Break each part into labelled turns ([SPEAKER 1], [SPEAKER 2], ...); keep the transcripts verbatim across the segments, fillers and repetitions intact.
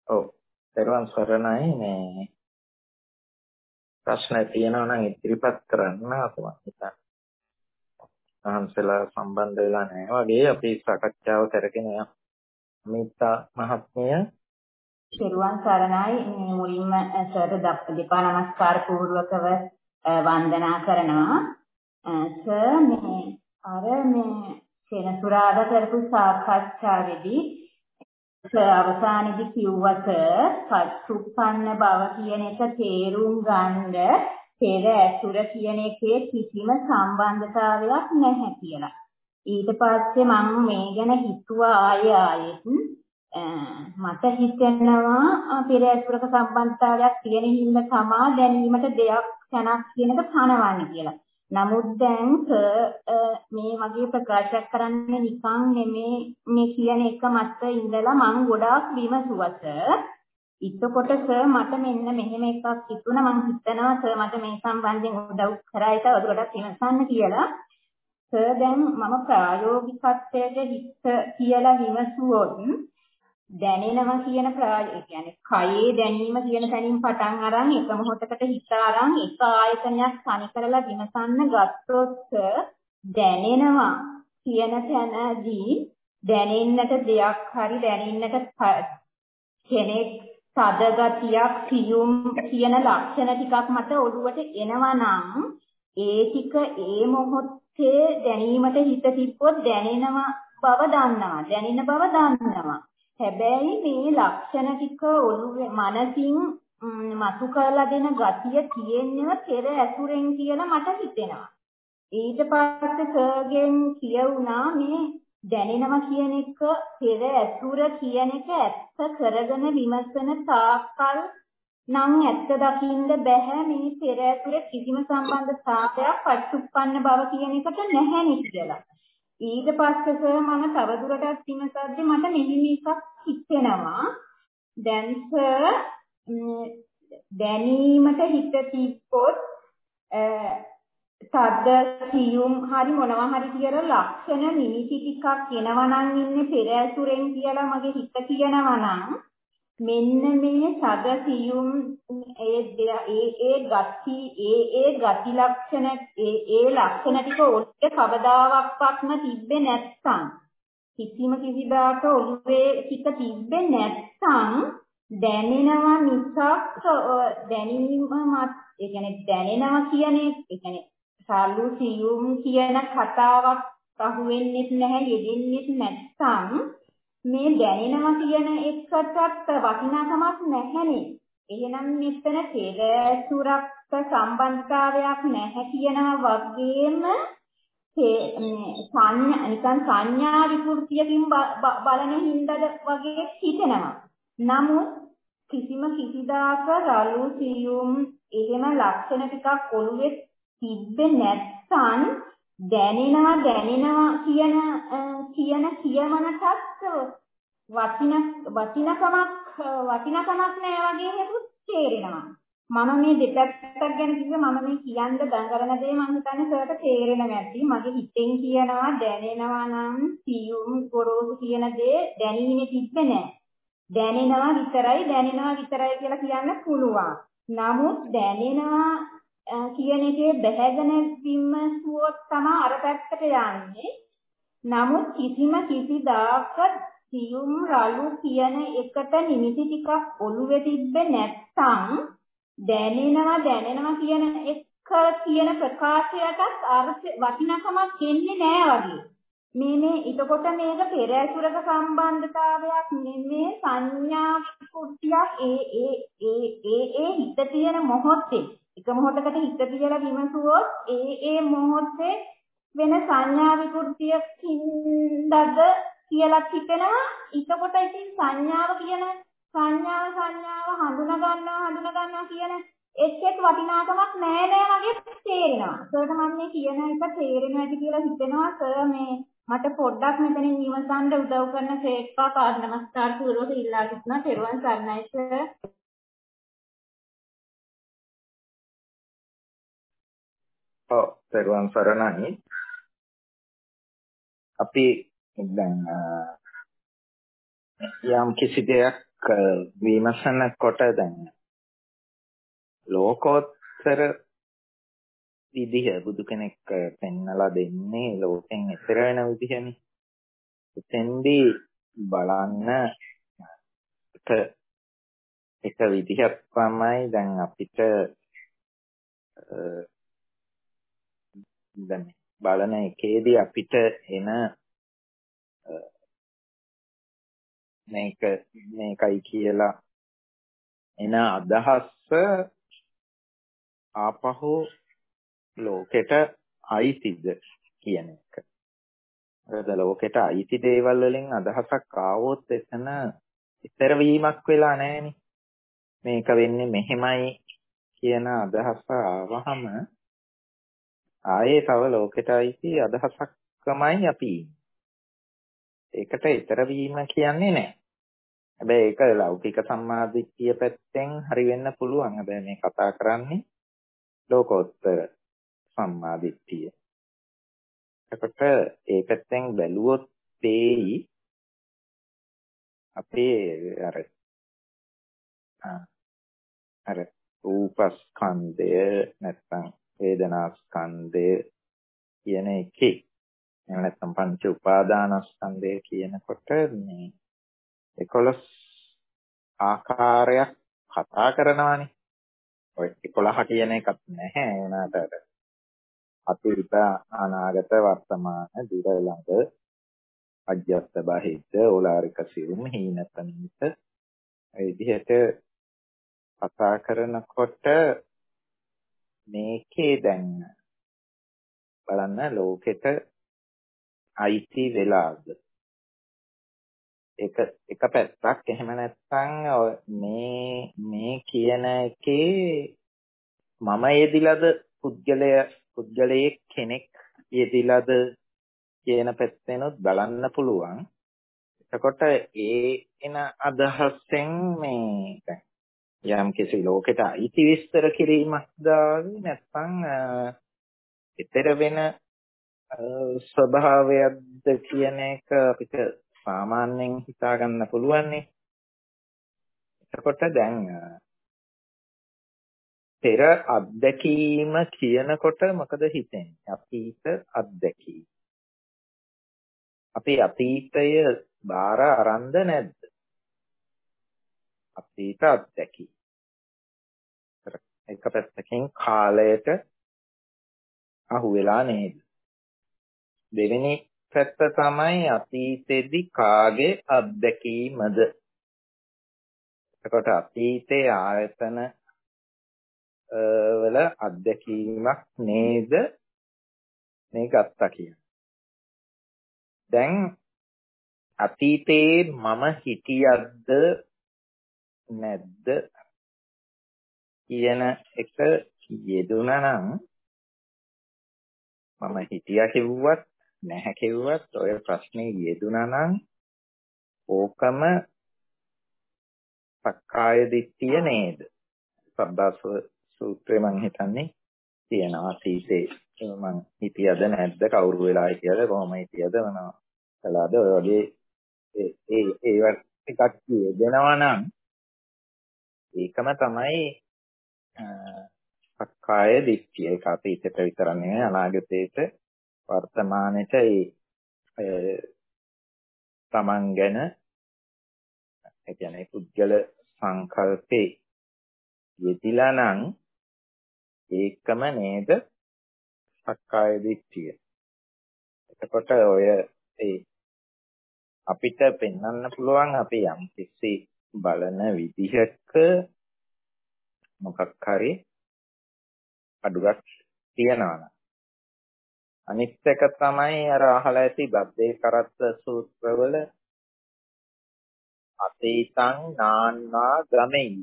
[SPEAKER 1] ඔව්. දරුවන් සරණයි මේ ප්‍රශ්න තියෙනවා නම් ඉදිරිපත් කරන්න අපම හිතන්න. අහන්සලා සම්බන්ධ වෙලා නැහැ වගේ අපි සාකච්ඡාව කරගෙන යමු. මිතා මහත්මිය
[SPEAKER 2] දරුවන් සරණයි මුලින්ම සර් දෙපා නමස්කාර පූර්වකව වන්දනා කරනවා. සර් මේ අර මේ සෙනසුරාදා කරපු සාකච්ඡාවේදී අවසානයේදී කිව්වත පච්චුප්පන්න බව කියන එක තේරුම් ගන්න පෙර ඇසුර කියන එකේ කිසිම සම්බන්ධතාවයක් නැහැ කියලා. ඊට පස්සේ මම මේ ගැන හිතුවා ආයෙ ආයෙත් මට හිතෙනවා පෙර ඇසුරක සම්බන්ධතාවයක් තියෙන හින්දා තමා දැනීමට දෙයක් තැනක් කියන එක පනවන්නේ කියලා. නමුත් දැන් මේ වගේ ප්‍රකාශයක් කරන්නේ නිකන් නෙමේ මේ කියන එක මත ඉඳලා මම ගොඩාක් විමසුවස. එතකොට සර් මට මෙන්න මෙහෙම එකක් හිතුණා මම හිතනවා සර් මට මේ සම්බන්ධයෙන් උදව් කරයි තවදුරටත් විමසන්න කියලා. සර් දැන් මම ප්‍රායෝගිකත්වයේ හිත කියලා විමසුවොත් දැනෙනවා කියන ප්‍රාය කියන්නේ කයේ දැනීම කියන තැනින් පටන් අරන් එක මොහොතකට හිත අරන් එක ආයතනයක් තනි කරලා විමසන්න ගත්තොත් දැනෙනවා කියන තැනදී දැනෙන්නට දෙයක් හරි දැනෙන්නට කෙනෙක් සද ගතියක් සියුම් කියන ලක්ෂණ ටිකක් මත ඔළුවට එනවා නම් ඒ ටික ඒ මොහොතේ දැනීමට හිත තිබ්බොත් දැනෙනවා බව දන්නවා දැනෙන බව දන්නවා. හැබැයි මේ ලක්ෂණ ටික ඔළුවේ මනසින් මතු කරලා දෙන ගතිය තියෙනව පෙර ඇසුරෙන් කියලා මට හිතෙනවා. ඊට පස්සේ සර්ගෙන් කියුණා මේ දැනෙනවා කියන එක පෙර ඇසුර කියන එක ඇත්ත කරගෙන විමසන තාක්කල් නම් ඇත්ත දකින්න බෑ මේ පෙර ඇසුර කිසිම සම්බන්ධතාවයක් පච්චුප්පන්න බව කියන එකට නැහැ නේ කියලා. ඊට පස්සේ සර් මම තවදුරටත් විමසද්දී මට මෙහෙම එකක් හිතෙනවා. දැන් සර් දැනීමට හිත තිබ්බොත් සද්ද සියුම් හරි මොනවා හරි කියලා ලක්ෂණ නිමිති ටිකක් එනවා නම් ඉන්නේ පෙර ඇසුරෙන් කියලා මගේ හිත කියනවා නම් මෙන්න මේ සද සියුම් ඒ ඒ ඒ ගති ඒ ඒ ගති ලක්ෂණ ඒ ඒ ලක්ෂණ ටික ඔළුවේ කවදාවත්ම තිබ්බේ නැත්නම් කිසිම කිසිදාක ඔළුවේ ටික තිබ්බේ නැත්නම් දැනෙනවා මිසක් දැනීම මත ඒ කියන්නේ දැනෙනවා කියන්නේ ඒ කියන්නේ සල්ලු සියුම් කියන කතාවක් අහුවෙන්නේ නැහැ යෙදෙන්නේ නැත්නම් මේ දැනෙනවා කියන එකටත් වටිනාකමක් නැහැනේ. එහෙනම් මෙතන පෙරසුරක් සම්බන්ධතාවයක් නැහැ කියනවා වගේම සංඥා නිකන් සංඥා විකෘතියකින් බලන හින්දාද වගේ හිතෙනවා. නමුත් කිසිම කිසිදාක රළු සියුම් එහෙම ලක්ෂණ ටිකක් ඔළුවේ තිබ්බේ නැත්නම් දැනෙනවා දැනෙනවා කියන කියන කියමනටත් වටින වටිනකමක් වටිනකමක් නෑ වගේ හේතුත් තේරෙනවා. මම මේ දෙපැත්තක් ගැන කිව්ව මම මේ කියන්න දඟලන දේ මම හිතන්නේ සර්ට තේරෙනවා ඇති. මගේ හිතෙන් කියනවා දැනෙනවා නම් සියුම් ගොරෝසු කියන දේ දැනීමේ තිබ්බේ නෑ. දැනෙනවා විතරයි දැනෙනවා විතරයි කියලා කියන්න පුළුවන්. නමුත් දැනෙනවා කියන එකේ බැහැගෙන විමසුවොත් තමයි අර පැත්තට යන්නේ. නමුත් කිසිම කිසිදාක සියුම් රළු කියන එකට නිමිති ටිකක් ඔළුවේ තිබ්බේ නැත්නම් දැනෙනවා දැනෙනවා කියන එක කියන ප්‍රකාශයටත් අර්ථ වටිනකමක් දෙන්නේ නැහැ වගේ. මේ මේ එතකොට මේක පෙර ඇසුරක සම්බන්ධතාවයක් නෙමේ සංඥා විකෘතියක් ඒ ඒ ඒ ඒ ඒ හිත තියෙන මොහොතේ එක මොහොතකට හිත තියලා විමසුවොත් ඒ ඒ මොහොතේ වෙන සංඥා විකෘතියකින්දද කියලා හිතෙනවා. එතකොට ඉතින් සංඥාව කියන සංඥාව සංඥාව හඳුනා ගන්නවා හඳුනා ගන්නවා කියන එච්චෙත් වටිනාකමක් නෑ නෑ වගේ තේරෙනවා. සර්ට මම මේ කියන එක තේරෙන්නේ නැති කියලා හිතෙනවා. සර් මේ මට පොඩ්ඩක් මෙතනින් විමසන්න උදව් කරන සේක්වා කාර්ය නමස්කාර පූර්වක ඉල්ලා සිටිනවා. තෙරුවන් සරණයි සර්.
[SPEAKER 1] ඔව් තෙරුවන් සරණයි. අපි දැන් යම් කිසි දෙයක් විමසන කොට දැන් ලෝකෝත්තර විදිහ බුදු කෙනෙක් පෙන්වලා දෙන්නේ ලෝකෙන් එතර වෙන විදිහනේ. එතෙන්දී බලන්න එක එක විදිහක් තමයි දැන් අපිට දැන් බලන එකේදී අපිට එන මේක මේකයි කියලා එන අදහස ආපහු ලෝකෙට අයිතිද කියන එක. ඒද ලෝකෙට අයිති දේවල් වලින් අදහසක් ආවොත් එතන ඉතර වීමක් වෙලා නැහෙනේ. මේක වෙන්නේ මෙහෙමයි කියන අදහස ආවහම ආයේ තව ලෝකෙට අයිති අදහසක්මයි අපි. ඒකට ඉතර වීම කියන්නේ නැහැ. හැබැයි ඒක ලෞකික සම්මාදිට්ඨිය පැත්තෙන් හරි වෙන්න පුළුවන්. හැබැයි මේ කතා කරන්නේ ලෝකෝත්තර සම්මාදිට්ඨිය. එතකොට ඒ පැත්තෙන් බැලුවොත් තේයි අපේ අර අර රූපස්කන්ධය නැත්නම් වේදනාස්කන්ධය කියන එකේ එහෙම නැත්නම් පංච උපාදානස්කන්ධය කියනකොට මේ එකොළොස් ආකාරයක් කතා කරනවානේ. ඔය එකොළහ කියන එකක් නැහැ උනාට අතීත අනාගත වර්තමාන දුර ළඟ අජ්ජත් බහිද්ද ඕලාරික සිරුම් හීනතනිත ඒ විදිහට කතා කරනකොට මේකේ දැන් බලන්න ලෝකෙට අයිති වෙලාද එක එක පැත්තක් එහෙම නැත්නම් මේ මේ කියන එකේ මම යෙදිලාද පුද්ගලය පුද්ගලයේ කෙනෙක් යෙදිලාද කියන පැත්තෙනොත් බලන්න පුළුවන්. එතකොට ඒ එන අදහසෙන් මේ යම් කිසි ලෝකෙට අයිති විස්තර කිරීමක් දාවි නැත්නම් ඊතර වෙන ස්වභාවයක්ද කියන එක අපිට සාමාන්‍යයෙන් හිතා ගන්න පුළුවන් නේ. එතකොට දැන් පෙර අත්දැකීම කියනකොට මොකද හිතෙන්නේ? අතීත අත්දැකීම. අපි අතීතය බාර අරන්ද නැද්ද? අතීත අත්දැකීම. එක පැත්තකින් කාලයට අහු වෙලා නේද? දෙවෙනි පැත්ත තමයි අතීතෙදි කාගේ අත්දැකීමද? එතකොට අතීතයේ ආයතන වල අත්දැකීමක් නේද මේ ගත්තා කියන්නේ. දැන් අතීතයේ මම හිටියද්ද නැද්ද කියන එක යෙදුණා නම් මම හිටියා කිව්වත් නැහැ කිව්වත් ඔය ප්‍රශ්නේ යෙදුණා නම් ඕකම සක්කාය දිට්ඨිය නේද? සබ්බාස සූත්‍රය මම හිතන්නේ තියෙනවා අතීතේ මම හිටියද නැද්ද කවුරු වෙලා හිටියද කොහොම හිටියද මොනවා කළාද ඔය වගේ ඒ ඒ ඒවත් ටිකක් කියනවා නම් ඒකම තමයි සක්කාය දිට්ඨිය. ඒක අතීතයට විතර නෙවෙයි අනාගතයට වර්තමානයට ඒ තමන් ගැන ඒ කියන්නේ පුද්ගල සංකල්පේ යෙදිලා නම් ඒකම නේද සක්කාය දිට්ඨිය. එතකොට ඔය ඒ අපිට පෙන්වන්න පුළුවන් අපි යම් කිසි බලන විදිහක මොකක් හරි අඩුවක් තියනවා. අනිත් එක තමයි අර අහලා ඇති බද්දේ කරත්ත සූත්‍රවල අතීතං නාන්වා ගමෙයි.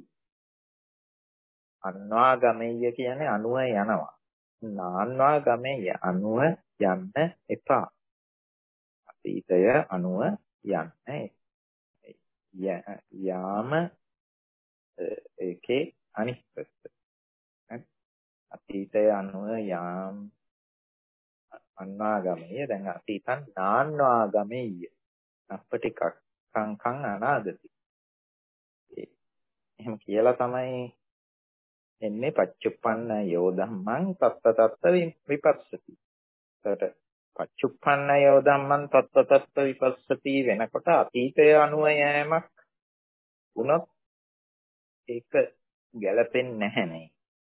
[SPEAKER 1] අන්වා ගමෙය කියන්නේ අනුව යනවා. නාන්වා ගමෙය අනුව යන්න එපා. අතීතය අනුව යන්න යාම ඒකේ අනිත් පැත්ත. අතීතය අනුව යාම අන්වාගමයේ දැන් අතීතං නාන්වාගමෙය අපටිකක් සංඛං අනාගති. එහෙම කියලා තමයි එන්නේ පච්චුප්පන්න යෝ ධම්මං තත්ත තත්ත විපස්සති. ඒකට පච්චුප්පන්න යෝ ධම්මං තත්ත තත්ත විපස්සති වෙනකොට අතීතය අනුව යෑමක් වුණොත් ඒක ගැලපෙන්නේ නැහැ නේ.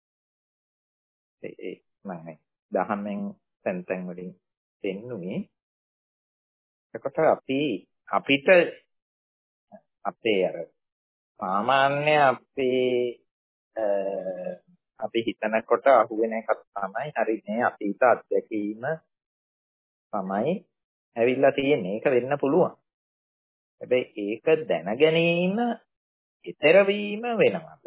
[SPEAKER 1] ඒ මම දහමෙන් තැන් තැන් වලින් දෙන්නුනේ. එතකොට අපි අපිට අපේ අර සාමාන්‍ය අපේ අපි හිතනකොට අහුවෙන එකක් තමයි හරි මේ අතීත අත්දැකීම තමයි ඇවිල්ලා තියෙන්නේ. ඒක වෙන්න පුළුවන්. හැබැයි ඒක දැන ගැනීම ඊතර වීම වෙනවද?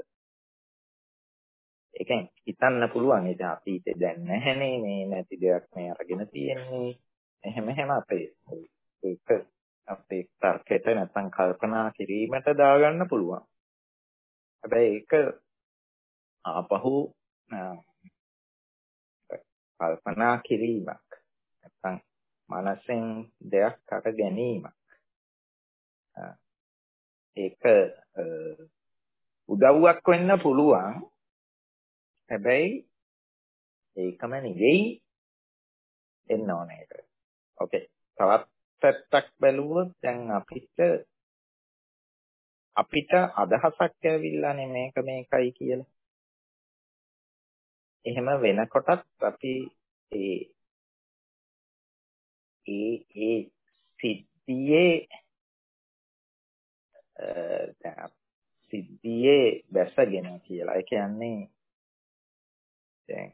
[SPEAKER 1] ඒ කියන්නේ හිතන්න පුළුවන් ඒක අතීතේ දැන් නැහැනේ මේ නැති දෙයක් මේ අරගෙන තියෙන්නේ. එහෙම එහෙම අපේ ඒක අපේ තර්කයට නැත්නම් කල්පනා කිරීමට දාගන්න පුළුවන්. හැබැයි ඒක ආපහු කල්පනා කිරීමක් නැත්නම් මනසෙන් දෙයක් අර ගැනීමක්. ඒක උදව්වක් වෙන්න පුළුවන්. හැබැයි ඒකම නෙවෙයි එන්න ඕනේ ඒක. ඕකේ. තවත් පැත්තක් බැලුවොත් දැන් අපිට අපිට අදහසක් ඇවිල්ලානේ මේක මේකයි කියලා. එහෙම වෙනකොටත් අපි ඒ ඒ ඒ සිද්ධියේ සිද්ධියේ දැසගෙන කියලා. ඒ කියන්නේ දැන්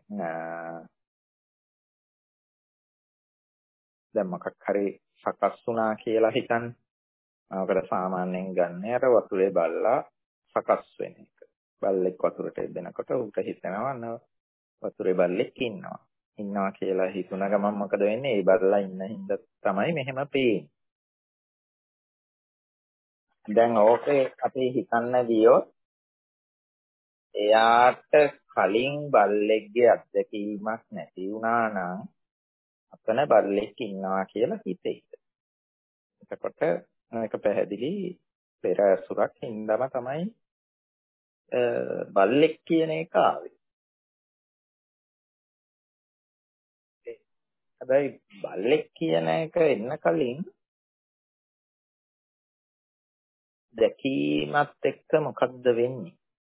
[SPEAKER 1] දැන් මොකක් හරි සකස් වුණා කියලා හිතන්න. අපකට සාමාන්‍යයෙන් ගන්න අර වතුරේ බල්ලා සකස් වෙන එක. බල්ලෙක් වතුරට එදෙනකොට උට හිතෙනවා නෝ වතුරේ බල්ලෙක් ඉන්නවා. ඉන්නවා කියලා හිතුන ගමන් මොකද වෙන්නේ? ඒ බල්ලා ඉන්න හින්දා තමයි මෙහෙම පේන්නේ. දැන් ඕකේ අපි හිතන්න ගියොත් එයාට කලින් බල්ලෙක්ගේ අත්දැකීමක් නැති වුණා නම් අපන බල්ලෙක් ඉන්නවා කියලා හිතෙයි. එතකොට මේක පැහැදිලි පෙර අසුරක් හින්දාම තමයි බල්ලෙක් කියන එක ආවේ. හැබැයි බල්ලෙක් කියන එක එන්න කලින් දැකීමත් එක්ක මොකද්ද වෙන්නේ?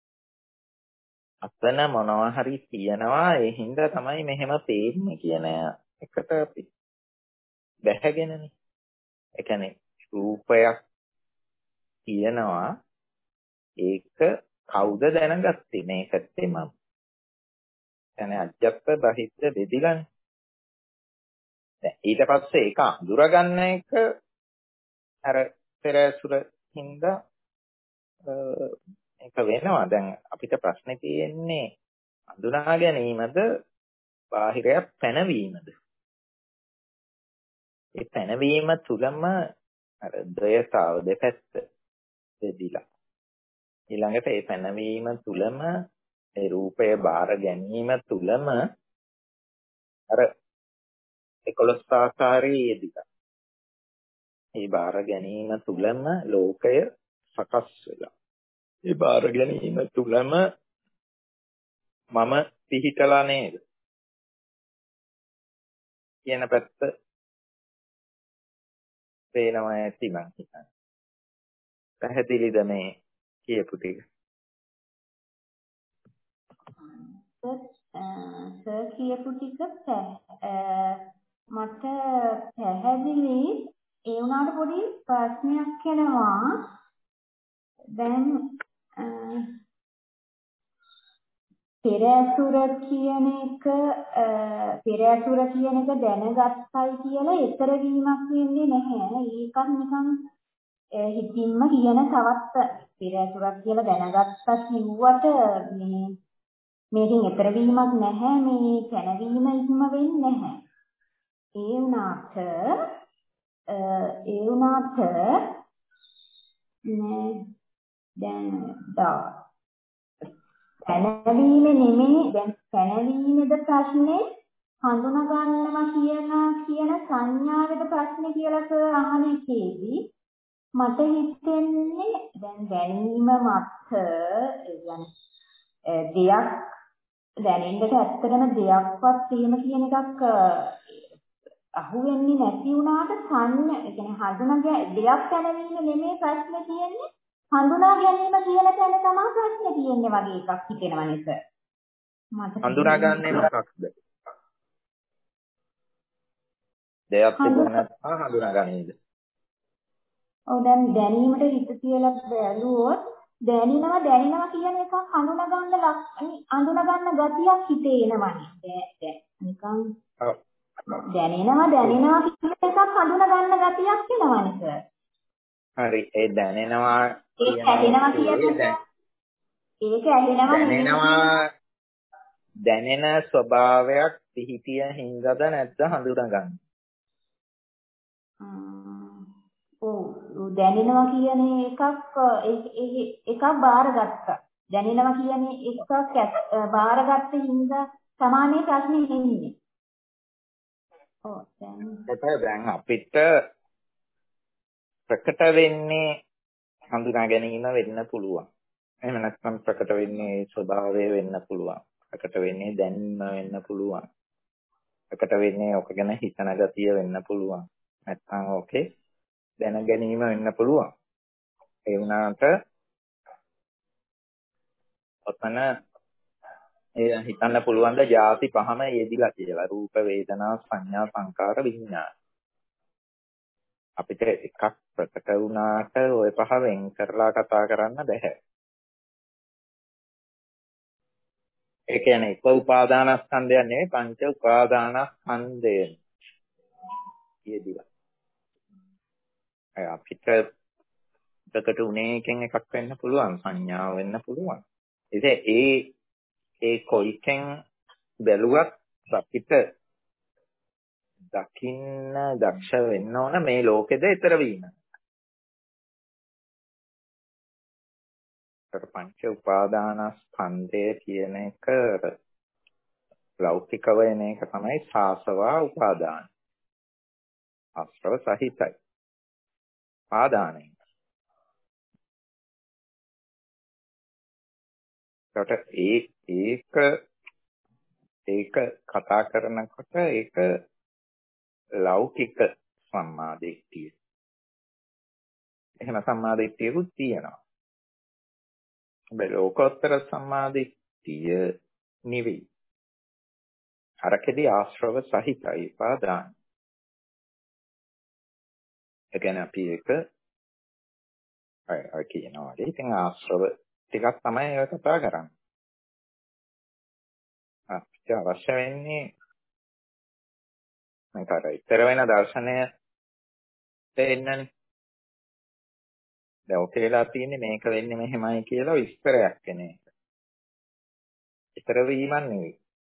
[SPEAKER 1] අතන මොනවා හරි තියනවා ඒ හින්දා තමයි මෙහෙම පේන්නේ කියන එකට අපි බැහැගෙනනේ. ඒ කියන්නේ රූපයක් තියනවා ඒක කවුද දැනගත්තේ මේකත් මම. يعني අජ්ජත් බහිද්ද බෙදිලානේ. දැන් ඊට පස්සේ ඒක අඳුරගන්න එක අර පෙරසුර හින්දා ඒක වෙනවා. දැන් අපිට ප්‍රශ්නේ තියෙන්නේ අඳුනා ගැනීමද බාහිරයක් පැනවීමද? ඒ පැනවීම තුලම අර ද්වයතාව දෙපැත්ත දෙදිලා. ඊළඟට ඒ පැනවීම තුලම ඒ රූපය බාර ගැනීම තුලම අර එකොළොස් ආකාරයේ යෙදිලා. ඒ බාර ගැනීම තුලම ලෝකය සකස් වෙලා. ඒ බාර ගැනීම තුලම මම පිහිටලා නේද? කියන පැත්ත පේනවා ඇති මං හිතන්නේ. පැහැදිලිද මේ කියපු ටික?
[SPEAKER 2] සර් කියපු ටික මට පැහැදිලි. ඒ වුණාට පොඩි ප්‍රශ්නයක් එනවා. දැන් පෙර ඇසුර කියන එක පෙර ඇසුර කියන එක දැනගත්තයි කියලා ඊතර වීමක් වෙන්නේ නැහැ. ඒකත් නිකන් හිතින්ම කියන තවත් පෙර ඇසුරක් කියලා දැනගත්තා කිව්වට මේ මේකෙන් ඊතර වීමක් නැහැ. මේ කැනවීම ඉක්ම වෙන්නේ නැහැ. ඒ වුණාට ඒ වුණාට නේ දැන් දා පැනවීම නෙමෙයි දැන් පැනවීමේද ප්‍රශ්නේ හඳුනා ගන්නවා කියන කියන සංඥාවේද ප්‍රශ්නේ කියලා සර් අහන එකේදී මට හිතෙන්නේ දැන් දැනීම මත يعني දෙයක් දැනෙන්නට ඇත්තටම දෙයක්වත් එහෙම කියන එකක් අහුවෙන්නේ නැති වුණාට සංඥ ඒ කියන්නේ හඳුනා දෙයක් දැනීම නෙමෙයි ප්‍රශ්නේ තියෙන්නේ හඳුනා ගැනීම කියන තැන තමයි ප්‍රශ්නේ තියෙන්නේ වගේ එකක් හිතෙනවා නේද මට
[SPEAKER 1] හඳුනාගන්නේ මොකක්ද? දෙයක් තිබුණ නැත්නම් හඳුනාගන්නේද?
[SPEAKER 2] ඔව් දැන් දැනීමට හිත තියලා බැලුවොත් දැනෙනවා දැනෙනවා කියන එකක් හඳුනා ගන්න හඳුනා ගන්න ගතියක් හිතේ එනවනේ. දැන් නිකන් දැනෙනවා දැනෙනවා කියන එකක් හඳුනා ගන්න ගතියක් එනවනේ සර්.
[SPEAKER 1] හරි ඒ දැනෙනවා
[SPEAKER 2] ඒක ඇහෙනවා කියන්නේ ඒක ඇහෙනවා
[SPEAKER 1] දැනෙනවා දැනෙන ස්වභාවයක් පිහිටිය හින්දාද නැද්ද හඳුනාගන්නේ?
[SPEAKER 2] ඔව් දැනෙනවා කියන එකක් එකක් බාරගත්තා. දැනෙනවා කියන එකක් බාරගත්ත හින්දා සමානයේ ප්‍රශ්නේ එන්නේ. ඔව් දැන්
[SPEAKER 1] දැන් අපිට ප්‍රකට වෙන්නේ හඳුනා ගැනීම වෙන්න පුළුවන්. එහෙම නැත්නම් ප්‍රකට වෙන්නේ ස්වභාවය වෙන්න පුළුවන්. ප්‍රකට වෙන්නේ දැනීම වෙන්න පුළුවන්. ප්‍රකට වෙන්නේ ඔක ගැන හිතන ගතිය වෙන්න පුළුවන්. නැත්නම් ඕකේ දැන ගැනීම වෙන්න පුළුවන්. ඒ වුණාට ඔතන ඒ හිතන්න පුළුවන් ද ಜಾති පහම යෙදිලා කියලා. රූප, වේදනා, සංඥා, සංකාර, විඥාන. අපිට එකක් ප්‍රකට වුණාට ওই පහ වෙන් කරලා කතා කරන්න බෑ. ඒ කියන්නේ එක උපාදානස්කන්ධයක් නෙවෙයි පංච උපාදානස්කන්ධය. යෙදිලා. අපිට ප්‍රකට උනේ එකෙන් එකක් වෙන්න පුළුවන් සංඥාව වෙන්න පුළුවන්. ඉතින් ඒ ඒ කොයිකෙන් බැලුවත් අපිට දකින්න දක්ෂ වෙන්න ඕන මේ ලෝකෙද ඊතර වීම. පංච උපාදානස්කන්ධය කියන එක ලෞකික වෙන එක තමයි සාසවා උපාදාන. ආශ්‍රව සහිතයි. ආදානයි. ඒකට ඒ ඒක ඒක කතා කරනකොට ඒක ලෞකික සම්මාදිට්ඨිය. එහෙම සම්මාදිට්ඨියකුත් තියෙනවා. හැබැයි ලෝකෝත්තර සම්මාදිට්ඨිය නෙවෙයි. අරකෙදී ආශ්‍රව සහිතයි පාදාන. ඒ කියන්නේ අපි ඒක අය අය කියනවා. ඉතින් ආශ්‍රව ටිකක් තමයි ඒක කතා කරන්නේ. අපිට අවශ්‍ය වෙන්නේ මේකට ඉතර වෙන දර්ශනය දෙන්නනේ. දැන් ඔකේලා තියෙන්නේ මේක වෙන්නේ මෙහෙමයි කියලා විස්තරයක් එන එක. ඉතර වීමක් නෙවෙයි.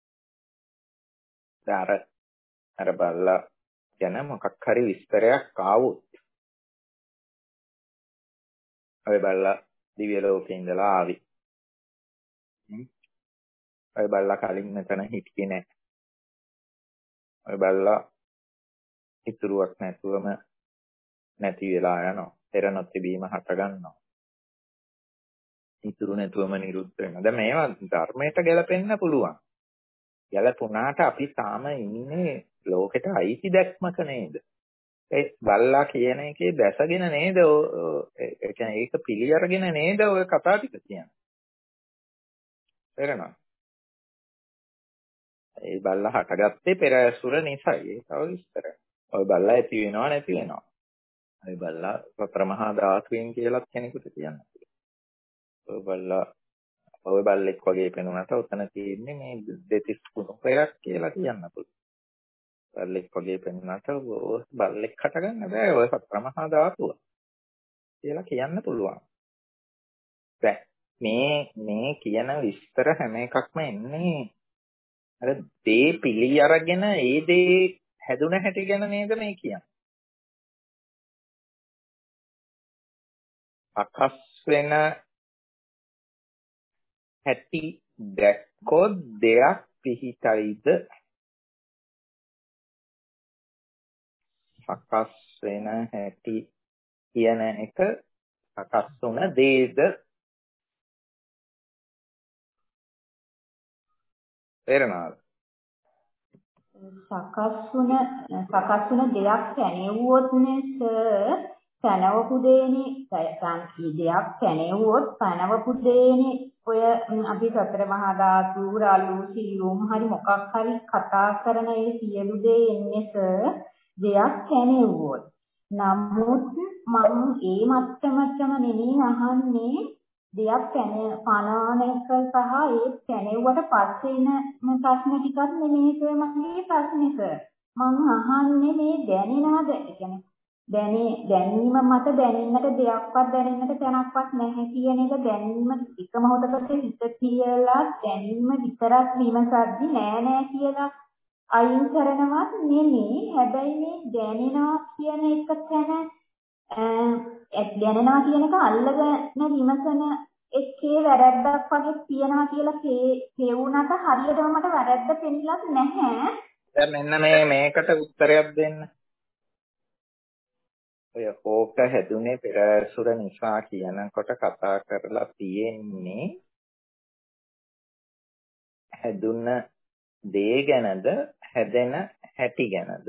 [SPEAKER 1] අර අර බල්ලා ගැන මොකක් හරි විස්තරයක් ආවොත් ඔය බල්ලා දිව්‍ය ලෝකේ ඉඳලා ආවි. ඔය බල්ලා කලින් මෙතන හිටියේ නැහැ. ඔය බල්ලා ඉතුරුවක් නැතුවම නැති වෙලා යනවා. පෙර නොතිබීම හට ගන්නවා. ඉතුරු නැතුවම නිරුද්ධ වෙනවා. දැන් මේවා ධර්මයට ගැලපෙන්න පුළුවන්. ගැලපුණාට අපි තාම ඉන්නේ ලෝකෙට අයිති දැක්මක නේද? ඒ බල්ලා කියන එකේ දැසගෙන නේද? ඒ කියන්නේ ඒක පිළි අරගෙන නේද ඔය කතා ටික කියන්නේ. තේරෙනවද? ඒ බල්ලා හටගත්තේ පෙර ඇසුර නිසායි. ඒක තව විස්තරයක්. ඔය බල්ලා ඇති වෙනව නැති වෙනවා. ඔය බල්ලා සතර මහා ධාතුන් කියලාත් කෙනෙකුට කියන්න පුළුවන්. ඔය බල්ලා ඔය බල්ලෙක් වගේ පෙනුනට උතන තියෙන්නේ මේ දෙතිස් කුණුපයක් කියලා කියන්න පුළුවන්. බල්ලෙක් වගේ පෙනුනට ඔය බල්ලෙක් හටගන්න බෑ. ඔය සතර මහා ධාතුව කියලා කියන්න පුළුවන්. දැන් මේ මේ කියන විස්තර හැම එකක්ම එන්නේ අර දේ පිළි අරගෙන ඒ දේ හැදුන හැටි ගැන නේද මේ කියන්නේ. අකස් වෙන හැටි දැක්කොත් දෙයක් පිහිටයිද? අකස් වෙන හැටි කියන එක සකස් වුණ දේද තේරෙනවද?
[SPEAKER 2] සකස් වුණ සකස් වුණ දෙයක් පැනෙවුවොත් නේ සර් පැනවපු දෙන්නේ දෙයක් පැනෙවුවොත් පැනවපු දෙන්නේ ඔය අපි සතර මහා ධාතු රාලු සියුම් හරි මොකක් හරි කතා කරන ඒ සියලු දේ එන්නේ සර් දෙයක් පැනෙවුවොත්. නමුත් මම ඒ මත්තමටම නෙමෙයි අහන්නේ දෙයක් පනවන එක සහ ඒ පැනෙව්වට පස්සේ එන ප්‍රශ්න ටිකක් නෙමෙයි සර් මගේ ප්‍රශ්නේ සර්. මම අහන්නේ මේ දැනෙනවද? ඒ කියන්නේ දැනේ දැනීම මත දැනෙන්නට දෙයක්වත් දැනෙන්නට තැනක්වත් නැහැ කියන එක දැනීම එක මොහොතකට හිත කියලා දැනීම විතරක් විමසද්දි නෑ නෑ කියලා අයින් කරනවත් නෙමෙයි. හැබැයි මේ දැනෙනවා කියන එක තැන දැනෙනවා කියන එක අල්ලගෙන විමසන එකේ වැරද්දක් වගේ තියනවා කියලා කියුණාට හරියටම මට වැරද්ද පෙන්නලත් නැහැ.
[SPEAKER 1] දැන් මෙන්න මේ මේකට උත්තරයක් දෙන්න. ඔය කෝක හැදුනේ පෙරසුර නිසා කියනකොට කතා කරලා තියෙන්නේ හැදුන දේ ගැනද හැදෙන හැටි ගැනද?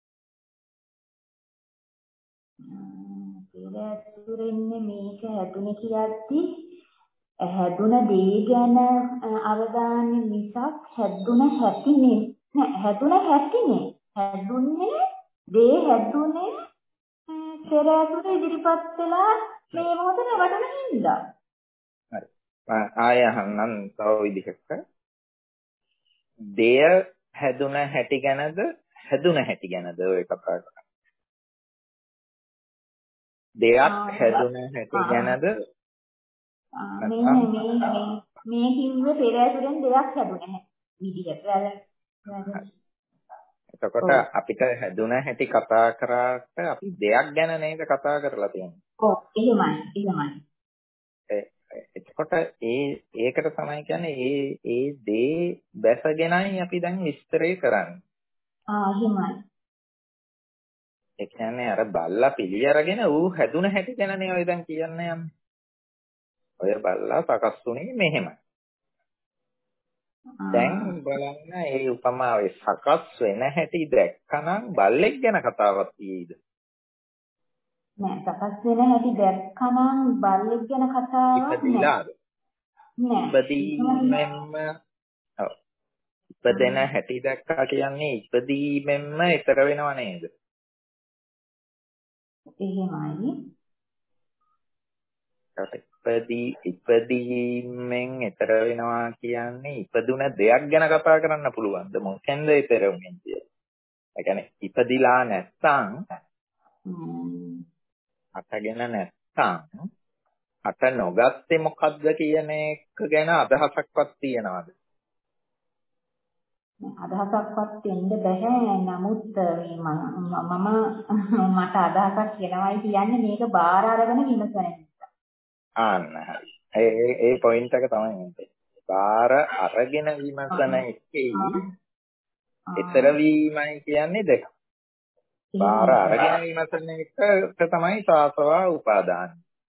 [SPEAKER 2] පෙරසුරෙන්නේ මේක හැදුනේ කියද්දි හැදුන දේ ගැන අවධානය මිසක් හැදුන හැටි නේ හැදුන හැටිනේ හැදුන්නේ දේ හැදුනේ පෙරසුර ඉදිරිපත් වෙලා මේ මොහොතේ රැවටෙන හින්දා.
[SPEAKER 1] හරි. ආය අහන්නම් තව විදිහකට. දෙය හැදුන හැටි ගැනද හැදුන හැටි ගැනද ඔය කතා කරන්නේ? දෙයක් හැදුන හැටි ගැනද?
[SPEAKER 2] මේ මේ මේ මේ කිව්වේ පෙරසුරෙන් දෙයක් හැදුනේ විදිහට.
[SPEAKER 1] එතකොට අපිට හැදුන හැටි කතා කරාට අපි දෙයක් ගැන නේද කතා කරලා තියෙන්නේ.
[SPEAKER 2] ඔව් එහෙමයි එහෙමයි.
[SPEAKER 1] එතකොට ඒ ඒකට තමයි කියන්නේ ඒ ඒ දේ බැසගෙනයි අපි දැන් විස්තරය කරන්නේ.
[SPEAKER 2] ආ එහෙමයි.
[SPEAKER 1] ඒ කියන්නේ අර බල්ලා පිළි අරගෙන ඌ හැදුන හැටි ගැනනේ ඔය දැන් කියන්න යන්නේ. ඔය බල්ලා සකස් වුණේ මෙහෙමයි. දැන් බලන්න මේ උපමාවේ සකස් වෙන හැටි දැක්කනම් බල්ලෙක් ගැන කතාවක් තියෙයිද?
[SPEAKER 2] නෑ සකස් වෙන හැටි දැක්කනම් බල්ලෙක් ගැන කතාවක් නෑ.
[SPEAKER 1] ඉපදීමෙන්ම ඔව්. ඉපදෙන හැටි දැක්කා කියන්නේ ඉපදීමෙන්ම ඊතර වෙනව නේද?
[SPEAKER 2] එහෙමයි.
[SPEAKER 1] ඉපදී ඉපදීමෙන් ඊතර වෙනවා කියන්නේ ඉපදුන දෙයක් ගැන කතා කරන්න පුළුවන්ද? මොකෙන්ද ඊතර වෙන්නේ කියන්නේ? ඒ කියන්නේ ඉපදිලා නැත්තම් අටගෙන නැත්තම් අට නොගත්තේ මොකද්ද කියන එක ගැන අදහසක්වත් තියනවද?
[SPEAKER 2] අදහසක්වත් දෙන්න බෑ. නමුත් මම මට අදහසක් කියනවායි කියන්නේ මේක බාර අරගෙන විමසන නිසා.
[SPEAKER 1] ආන්න හරි. ඒ ඒ පොයින්ට් එක තමයි මේක. බාර අරගෙන විමසන එකේ ඊතර වීමයි කියන්නේ දෙක. බාර අරගෙන විමසන එක තමයි සාසවා උපාදාන.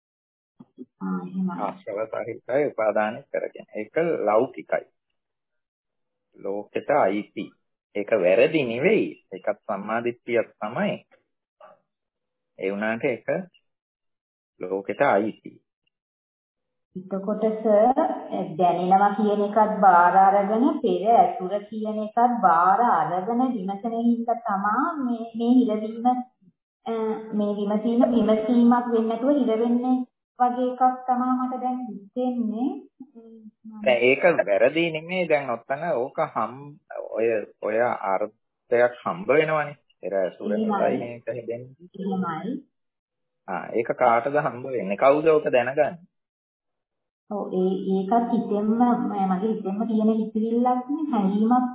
[SPEAKER 1] ආශ්‍රව සහිතයි උපාදාන කරගෙන. ඒක ලෞකිකයි. ලෝකෙට අයිති. ඒක වැරදි නෙවෙයි. ඒකත් සම්මාදිට්ඨියක් තමයි. ඒ වුණාට ඒක ලෝකෙට අයිති.
[SPEAKER 2] එතකොට සර් දැනෙනවා කියන එකත් බාර අරගෙන පෙර ඇසුර කියන එකත් බාර අරගෙන විමසන හින්දා තමයි මේ මේ හිරවීම මේ විමසීම විමසීමක් වෙන්නේ නැතුව හිර වෙන්නේ වගේ එකක් තමයි මට දැන් හිතෙන්නේ.
[SPEAKER 1] දැන් ඒක වැරදි නෙමෙයි. දැන් ඔතන ඕක හම් ඔය ඔය අර්ථයක් හම්බ වෙනවනේ. පෙර ඇසුර නිසායි මේක හිතෙන්නේ.
[SPEAKER 2] එහෙමයි.
[SPEAKER 1] ආ ඒක කාටද හම්බ වෙන්නේ? කවුද ඕක දැනගන්නේ?
[SPEAKER 2] ඔව් ඒ ඒකත් හිතෙන්න මගේ හිතෙන්න තියෙන හිතවිල්ලක් නේ හැඟීමක්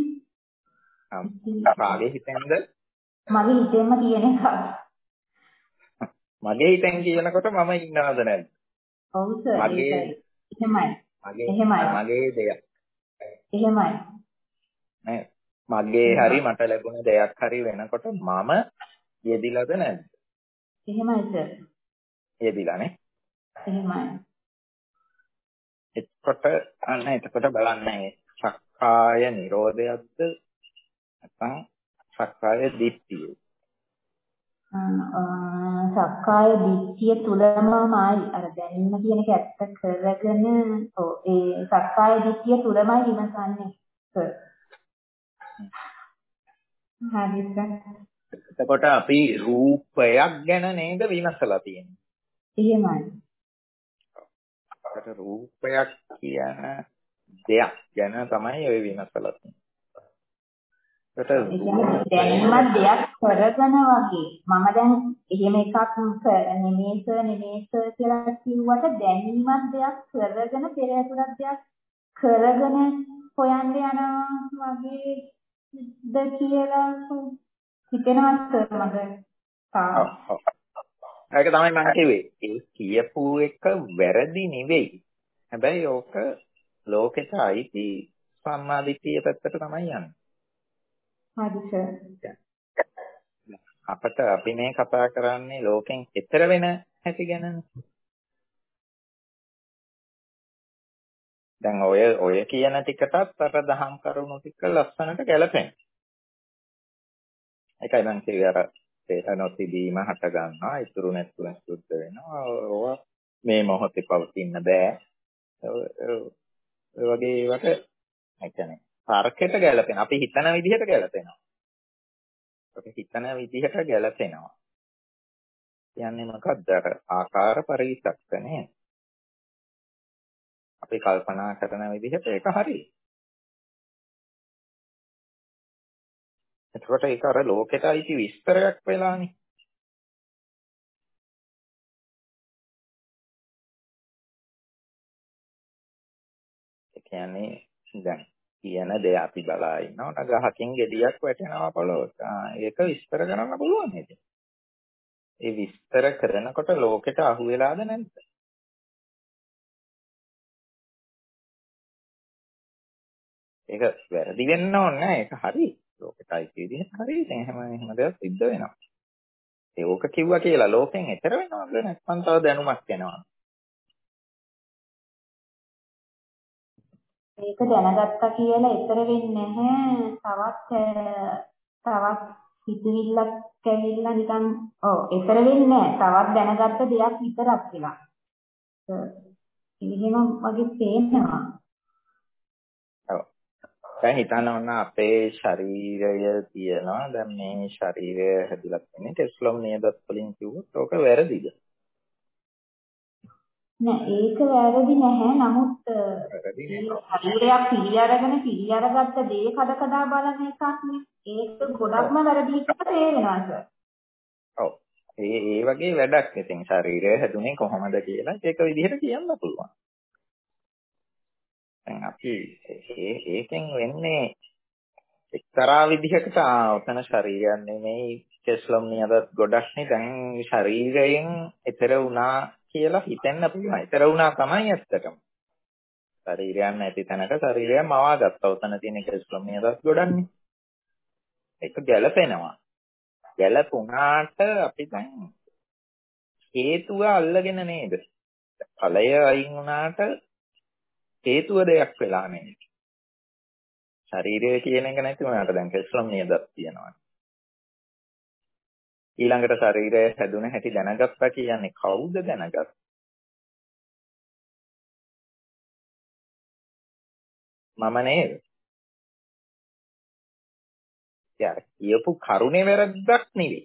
[SPEAKER 2] නේ.
[SPEAKER 1] කාගේ හිතෙන්ද?
[SPEAKER 2] මගේ හිතෙන්න තියෙන එකක්.
[SPEAKER 1] මගේ හිතෙන් කියනකොට මම ඉන්නවද නැද්ද?
[SPEAKER 2] ඔව් සර්
[SPEAKER 1] මගේ
[SPEAKER 2] එහෙමයි.
[SPEAKER 1] මගේ
[SPEAKER 2] එහෙමයි.
[SPEAKER 1] මගේ දෙයක්.
[SPEAKER 2] එහෙමයි.
[SPEAKER 1] නේ මගේ හරි මට ලැබුණ දෙයක් හරි වෙනකොට මම යෙදිලාද නැද්ද?
[SPEAKER 2] එහෙමයි සර්.
[SPEAKER 1] යෙදිලානේ.
[SPEAKER 2] එහෙමයි.
[SPEAKER 1] එතකොට අන්න එතකොට බලන්න සක්කාය නිරෝධයක්ද නැත්නම් සක්කාය දිට්ඨිය.
[SPEAKER 2] සක්කාය දිට්ඨිය තුලමයි අර දැනීම කියන එක ඇත්ත කරගෙන ඔව් ඒ සක්කාය දිට්ඨිය තුලමයි විමසන්නේ. හරිද?
[SPEAKER 1] එතකොට අපි රූපයක් ගැන නේද විමසලා තියෙන්නේ.
[SPEAKER 2] එහෙමයි.
[SPEAKER 1] අපට රූපයක් කියන දෙයක් ගැන තමයි ඔය විමසලා තියෙන්නේ.
[SPEAKER 2] ඒකට දැනීමක් දෙයක් කරගෙන වගේ මම දැන් එහෙම එකක් නෙමේස නෙමේස කියලා කිව්වට දැනීමක් දෙයක් කරගෙන පෙර ඇතුළත් දෙයක් කරගෙන හොයන්න යනවා වගේ ද කියලා හිතෙනවා මට තාම.
[SPEAKER 1] ඒක තමයි මම කිව්වේ. ඒ කියපු එක වැරදි නෙවෙයි. හැබැයි ඕක ලෝකෙට අයිති සම්මාදිට්ඨිය පැත්තට තමයි යන්නේ.
[SPEAKER 2] හරි සර්.
[SPEAKER 1] අපිට අපි මේ කතා කරන්නේ ලෝකෙන් ඈතර වෙන හැටි ගැනනේ. දැන් ඔය ඔය කියන ටිකටත් අර දහම් කරුණු ටික ලස්සනට ගැලපෙනවා. ඒකයි මම කිව්වේ අර තේරනොතිදීම හට ගන්නවා, ඉතුරු නැතුව සුද්ධ වෙනවා. ඕවා මේ මොහොතේ පවතින්න බෑ. ඔය වගේ ඒවට ඒ කියන්නේ තර්කයට ගැලපෙන. අපි හිතන විදිහට ගැලපෙනවා. අපි හිතන විදිහට ගැලපෙනවා. කියන්නේ මොකක්ද? අර ආකාර පරිවිතක්කනේ. අපි කල්පනා කරන විදිහට ඒක හරියි. එතකොට ඒක අර ලෝකෙට අයිති විස්තරයක් වෙලානේ. ඒ කියන්නේ දැන් කියන දේ අපි බලා ඉන්නවා. ගහකින් ගෙඩියක් වැටෙනවා පොළොවට. ඒක විස්තර කරන්න පුළුවන් නේද? ඒ විස්තර කරනකොට ලෝකෙට අහු වෙලාද නැද්ද? ඒක වැරදි වෙන්න ඕනේ නැහැ. ඒක හරි. ලෝකෙට අයිති විදිහට හරි. දැන් එහෙම එහෙම දෙයක් සිද්ධ වෙනවා. ඒක කිව්වා කියලා ලෝකෙන් එතර වෙනවද නැත්නම් තව දැනුමක් එනවා.
[SPEAKER 2] මේක දැනගත්තා කියලා ඊතර වෙන්නේ නැහැ. තවත් තවත් හිතවිල්ලක් කැවිල්ලා නිකන් ඔව් ඊතර වෙන්නේ නැහැ. තවත් දැනගත්ත දෙයක් විතරක් කියලා. එහෙම වගේ පේනවා.
[SPEAKER 1] ඔව්. දැන් හිතන්න ඕන අපේ ශරීරය තියෙනවා. දැන් මේ ශරීරය හැදිලා තියෙන්නේ ටෙස්ලොම් නියදත් වලින් කිව්වොත් ඕක වැරදිද?
[SPEAKER 2] නෑ ඒක වැරදි නැහැ. නමුත් ශරීරයක් පිළි අරගෙන පිළි අරගත්ත දේ කඩ කඩ බලන එකක් නේ. ඒක ගොඩක්ම වැරදි කියලා තේරෙනවා සර්.
[SPEAKER 1] ඔව්. ඒ ඒ වගේ වැඩක්. ඉතින් ශරීරය හැදුනේ කොහොමද කියලා ඒක විදිහට කියන්න පුළුවන්. දැන් අපි ඒ ඒකෙන් වෙන්නේ එක්තරා විදිහකට ඔතන ශරීරයක් නෙමෙයි කෙස්ලොම් නියදත් ගොඩක් නේ. දැන් ශරීරයෙන් ඈතර වුණා කියලා හිතෙන්න පුළුවන්. ඈතර වුණා තමයි ඇත්තටම. ශරීරයක් නැති තැනක ශරීරයක් මවා ගත්තා. ඔතන තියෙන කෙස්ලොම් නියදත් ගොඩක්නේ. ඒක ගැළපෙනවා. ගැළපුණාට අපි දැන් හේතුව අල්ලගෙන නේද? ඵලය අයින් වුණාට හේතුව දෙයක් වෙලා නෙමෙයි. ශරීරය කියන එක නැති වුණාට දැන් කෙස්ලොම් නියදත් තියෙනවා. ඊළඟට ශරීරය හැදුන හැටි දැනගත්තා කියන්නේ කවුද දැනගත්තේ? මම නේද? යාර කියපු කරුණේ වැරද්දක් නෙවෙයි.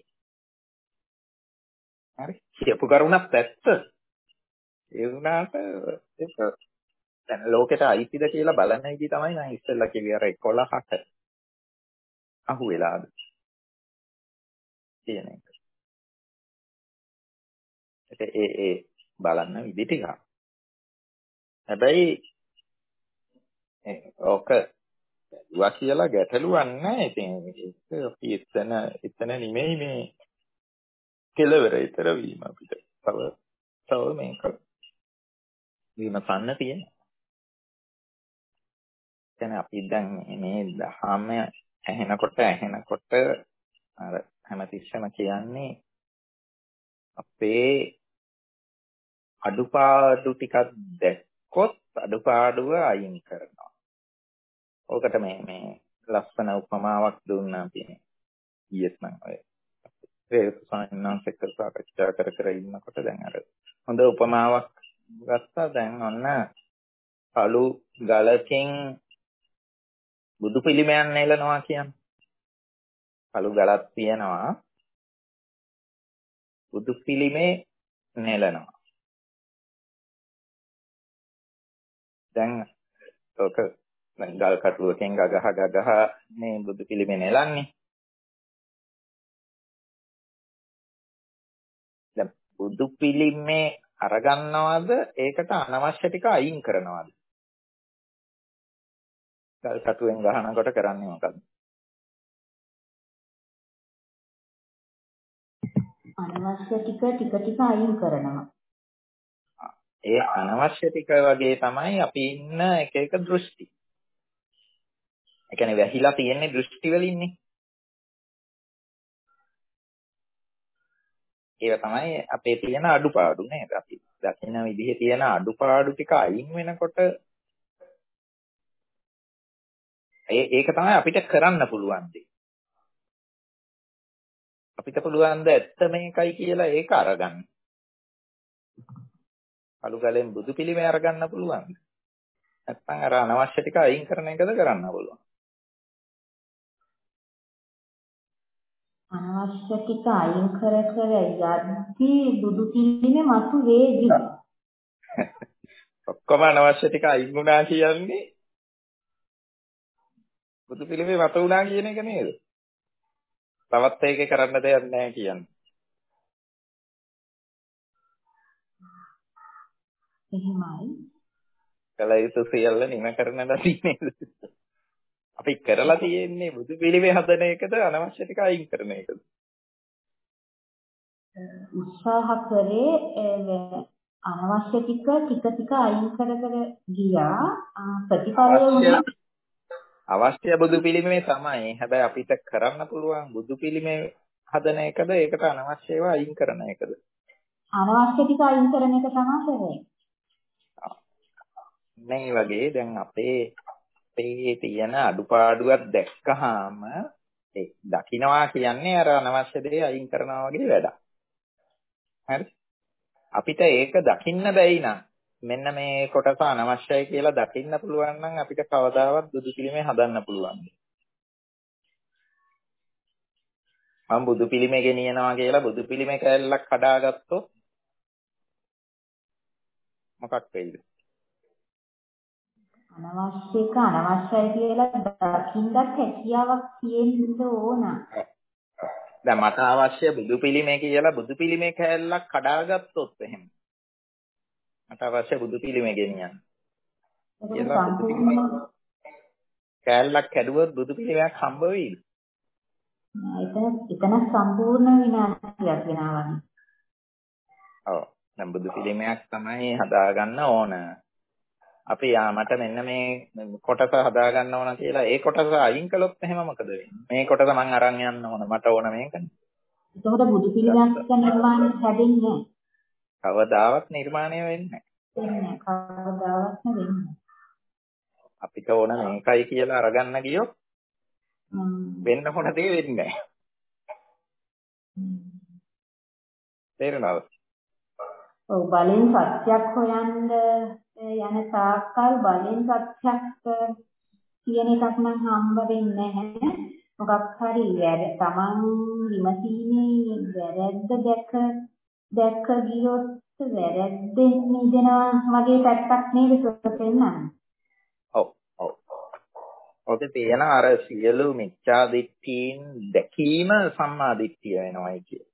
[SPEAKER 1] හරි. කියපු කරුණක් ඇත්ත. ඒ වුණාට ඒක දැන් ලෝකෙට අයිතිද කියලා බලන විදිහ තමයි මම ඉස්සෙල්ලා කිව්වේ අර එකොළහට අහු වෙලාද කියන එක. ඒ ඒ බලන්න විදි ටික. හැබැයි ඕක වා කියලා ගැටලුවක් නැහැ. ඉතින් ඒක අපි එතන එතන නෙමෙයි මේ කෙලවර ඊතර වීම අපිට. තව තව මේක විමසන්න තියෙනවා. දැන් අපි දැන් මේ දහම ඇහෙනකොට ඇහෙනකොට අර හැමතිස්සෙම කියන්නේ අපේ අඩුපාඩු ටිකක් දැක්කොත් අඩුපාඩුව අයින් කරනවා. ඕකට මේ මේ ලස්සන උපමාවක් දුන්නා අපි ඊයේත් නම් ඔය වේද සායනන්ස එක්ක සාකච්ඡා කර කර ඉන්නකොට දැන් අර හොඳ උපමාවක් ගත්තා. දැන් ඔන්න කළු ගලකින් බුදු පිළිමයක් නෙලනවා කියන්නේ. කළු ගලක් තියෙනවා බුදු පිළිමේ නෙලනවා. දැන් ඔක ගල් කටුවකින් ගගහ ගගහ මේ බුදු පිළිමේ නෙලන්නේ. දැන් බුදු පිළිමේ අරගන්නවද ඒකට අනවශ්‍ය ටික අයින් කරනවද? ගල් කටුවෙන් ගහනකොට කරන්නේ මොකක්ද?
[SPEAKER 2] අනවශ්‍ය ටික ටික ටික අයින් කරනවා.
[SPEAKER 1] ඒ අනවශ්‍ය ටික වගේ තමයි අපි ඉන්න එක එක දෘෂ්ටි. ඒ කියන්නේ වැහිලා තියෙන්නේ දෘෂ්ටි වලින්නේ. ඒක තමයි අපේ තියෙන අඩුපාඩු නේද? අපි දකින විදිහේ තියෙන අඩුපාඩු ටික අයින් වෙනකොට ඒ ඒක තමයි අපිට කරන්න පුළුවන් දේ. අපිට පුළුවන් ද ඇත්ත මේකයි කියලා ඒක අරගන්න. අලු ගලෙන් බුදු පිළිමේ අරගන්න පුළුවන්. නැත්නම් අර අනවශ්‍ය ටික අයින් කරන එකද කරන්න පුළුවන්.
[SPEAKER 2] අනවශ්‍ය ටික අයින් කර කර යද්දී බුදු පිළිමේ මතු වේවි.
[SPEAKER 1] ඔක්කොම අනවශ්‍ය ටික අයින් වුණා කියන්නේ බුදු පිළිමේ මත වුණා කියන එක නේද? තවත් ඒකේ කරන්න දෙයක් නැහැ කියන්නේ.
[SPEAKER 2] එහෙමයි.
[SPEAKER 1] කල යුතු සියල්ල නිම කරන්න නේද? අපි කරලා තියෙන්නේ බුදු පිළිමේ හදන එකද අනවශ්‍ය ටික අයින් කරන එකද?
[SPEAKER 2] උත්සාහ කරේ අනවශ්‍ය ටික ටික ටික අයින් කර කර ගියා. ප්‍රතිඵලය උනේ
[SPEAKER 1] අවශ්‍ය බුදු පිළිමේ තමයි. හැබැයි අපිට කරන්න පුළුවන් බුදු පිළිමේ හදන එකද ඒකට අනවශ්‍ය ඒවා අයින් කරන එකද?
[SPEAKER 2] අනවශ්‍ය ටික අයින් කරන එක තමයි කරන්නේ.
[SPEAKER 1] මේ වගේ දැන් අපේ අපේ තියෙන අඩුපාඩුවක් දැක්කහම ඒ දකින්නවා කියන්නේ අර අනවශ්‍ය දේ අයින් කරනවා වගේ වැඩක්. හරි? අපිට ඒක දකින්න බැයි නම් මෙන්න මේ කොටස අනවශ්‍යයි කියලා දකින්න පුළුවන් නම් අපිට කවදාවත් බුදු පිළිමේ හදන්න පුළුවන්. මම බුදු පිළිමේ ගෙනියනවා කියලා බුදු පිළිමේ කැලලක් කඩාගත්තොත් මොකක් වෙයිද?
[SPEAKER 2] අනවශ්‍ය එක අනවශ්‍යයි කියලා දකින්නත් හැකියාවක් තියෙන්න ඕන.
[SPEAKER 1] දැන් මට අවශ්‍ය බුදු පිළිමේ කියලා බුදු පිළිමේ කැලලක් කඩාගත්තොත් එහෙම. මට අවශ්‍ය බුදු පිළිමේ ගෙනියන්න. කියලා බුදු පිළිමේ කැලලක් කැඩුවොත් බුදු පිළිමයක් හම්බ වෙයිද?
[SPEAKER 2] එතන එතන සම්පූර්ණ විනාශයක් වෙනවානේ.
[SPEAKER 1] ඔව්. දැන් බුදු පිළිමයක් තමයි හදාගන්න ඕන. අපි යා මට මෙන්න මේ කොටස හදාගන්න ඕන කියලා ඒ කොටස අයින් කළොත් එහෙම මොකද වෙන්නේ? මේ කොටස මං අරන් යන්න ඕන. මට ඕන මේකනේ.
[SPEAKER 2] එතකොට බුදු පිළිමයක් නිර්මාණය හැදෙන්නේ නැහැ.
[SPEAKER 1] කවදාවත් නිර්මාණය වෙන්නේ
[SPEAKER 2] නැහැ. කවදාවත් වෙන්නේ.
[SPEAKER 1] අපිට ඕන මේකයි කියලා අරගන්න ගියොත් වෙන්න ඕන දේ වෙන්නේ නැහැ. තේරුණාද?
[SPEAKER 2] ඔව් බලෙන් සත්‍යක් හොයන්න යන තාක්කල් බලෙන් සත්‍යක් කියන එකක් නම් හම්බ වෙන්නේ නැහැ. මොකක් හරි වැර තමන් විමසීමේ වැරද්ද දැක දැක ගියොත් වැරද්දෙන් මිදෙනවා වගේ පැත්තක් නේද සොතෙන්නන්නේ.
[SPEAKER 1] ඔව් ඔව්. ඔතේ තියෙන අර සියලු මිච්ඡා දිට්ඨීන් දැකීම සම්මා දිට්ඨිය වෙනවයි කිය.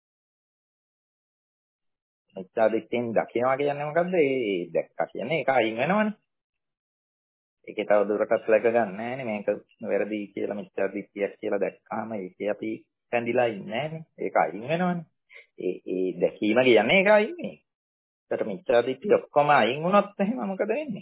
[SPEAKER 1] මිච්ඡා දිට්ඨීන් දකිනවා කියන්නේ මොකද්ද? ඒ දැක්කා කියන්නේ ඒක අයින් වෙනවනේ. ඒකේ තව දුරටත් läග ගන්න නැහැනේ මේක වැරදි කියලා මිච්ඡා දිට්ඨියක් කියලා දැක්කාම ඒකේ අපි ඇඳිලා ඉන්නේ නැහැනේ. ඒක අයින් වෙනවනේ. ඒ ඒ දැකීම කියන්නේ ඒක අයින් වෙන්නේ. ඒකට මිච්ඡා දිට්ඨිය ඔක්කොම අයින් වුණොත් එහෙම මොකද වෙන්නේ?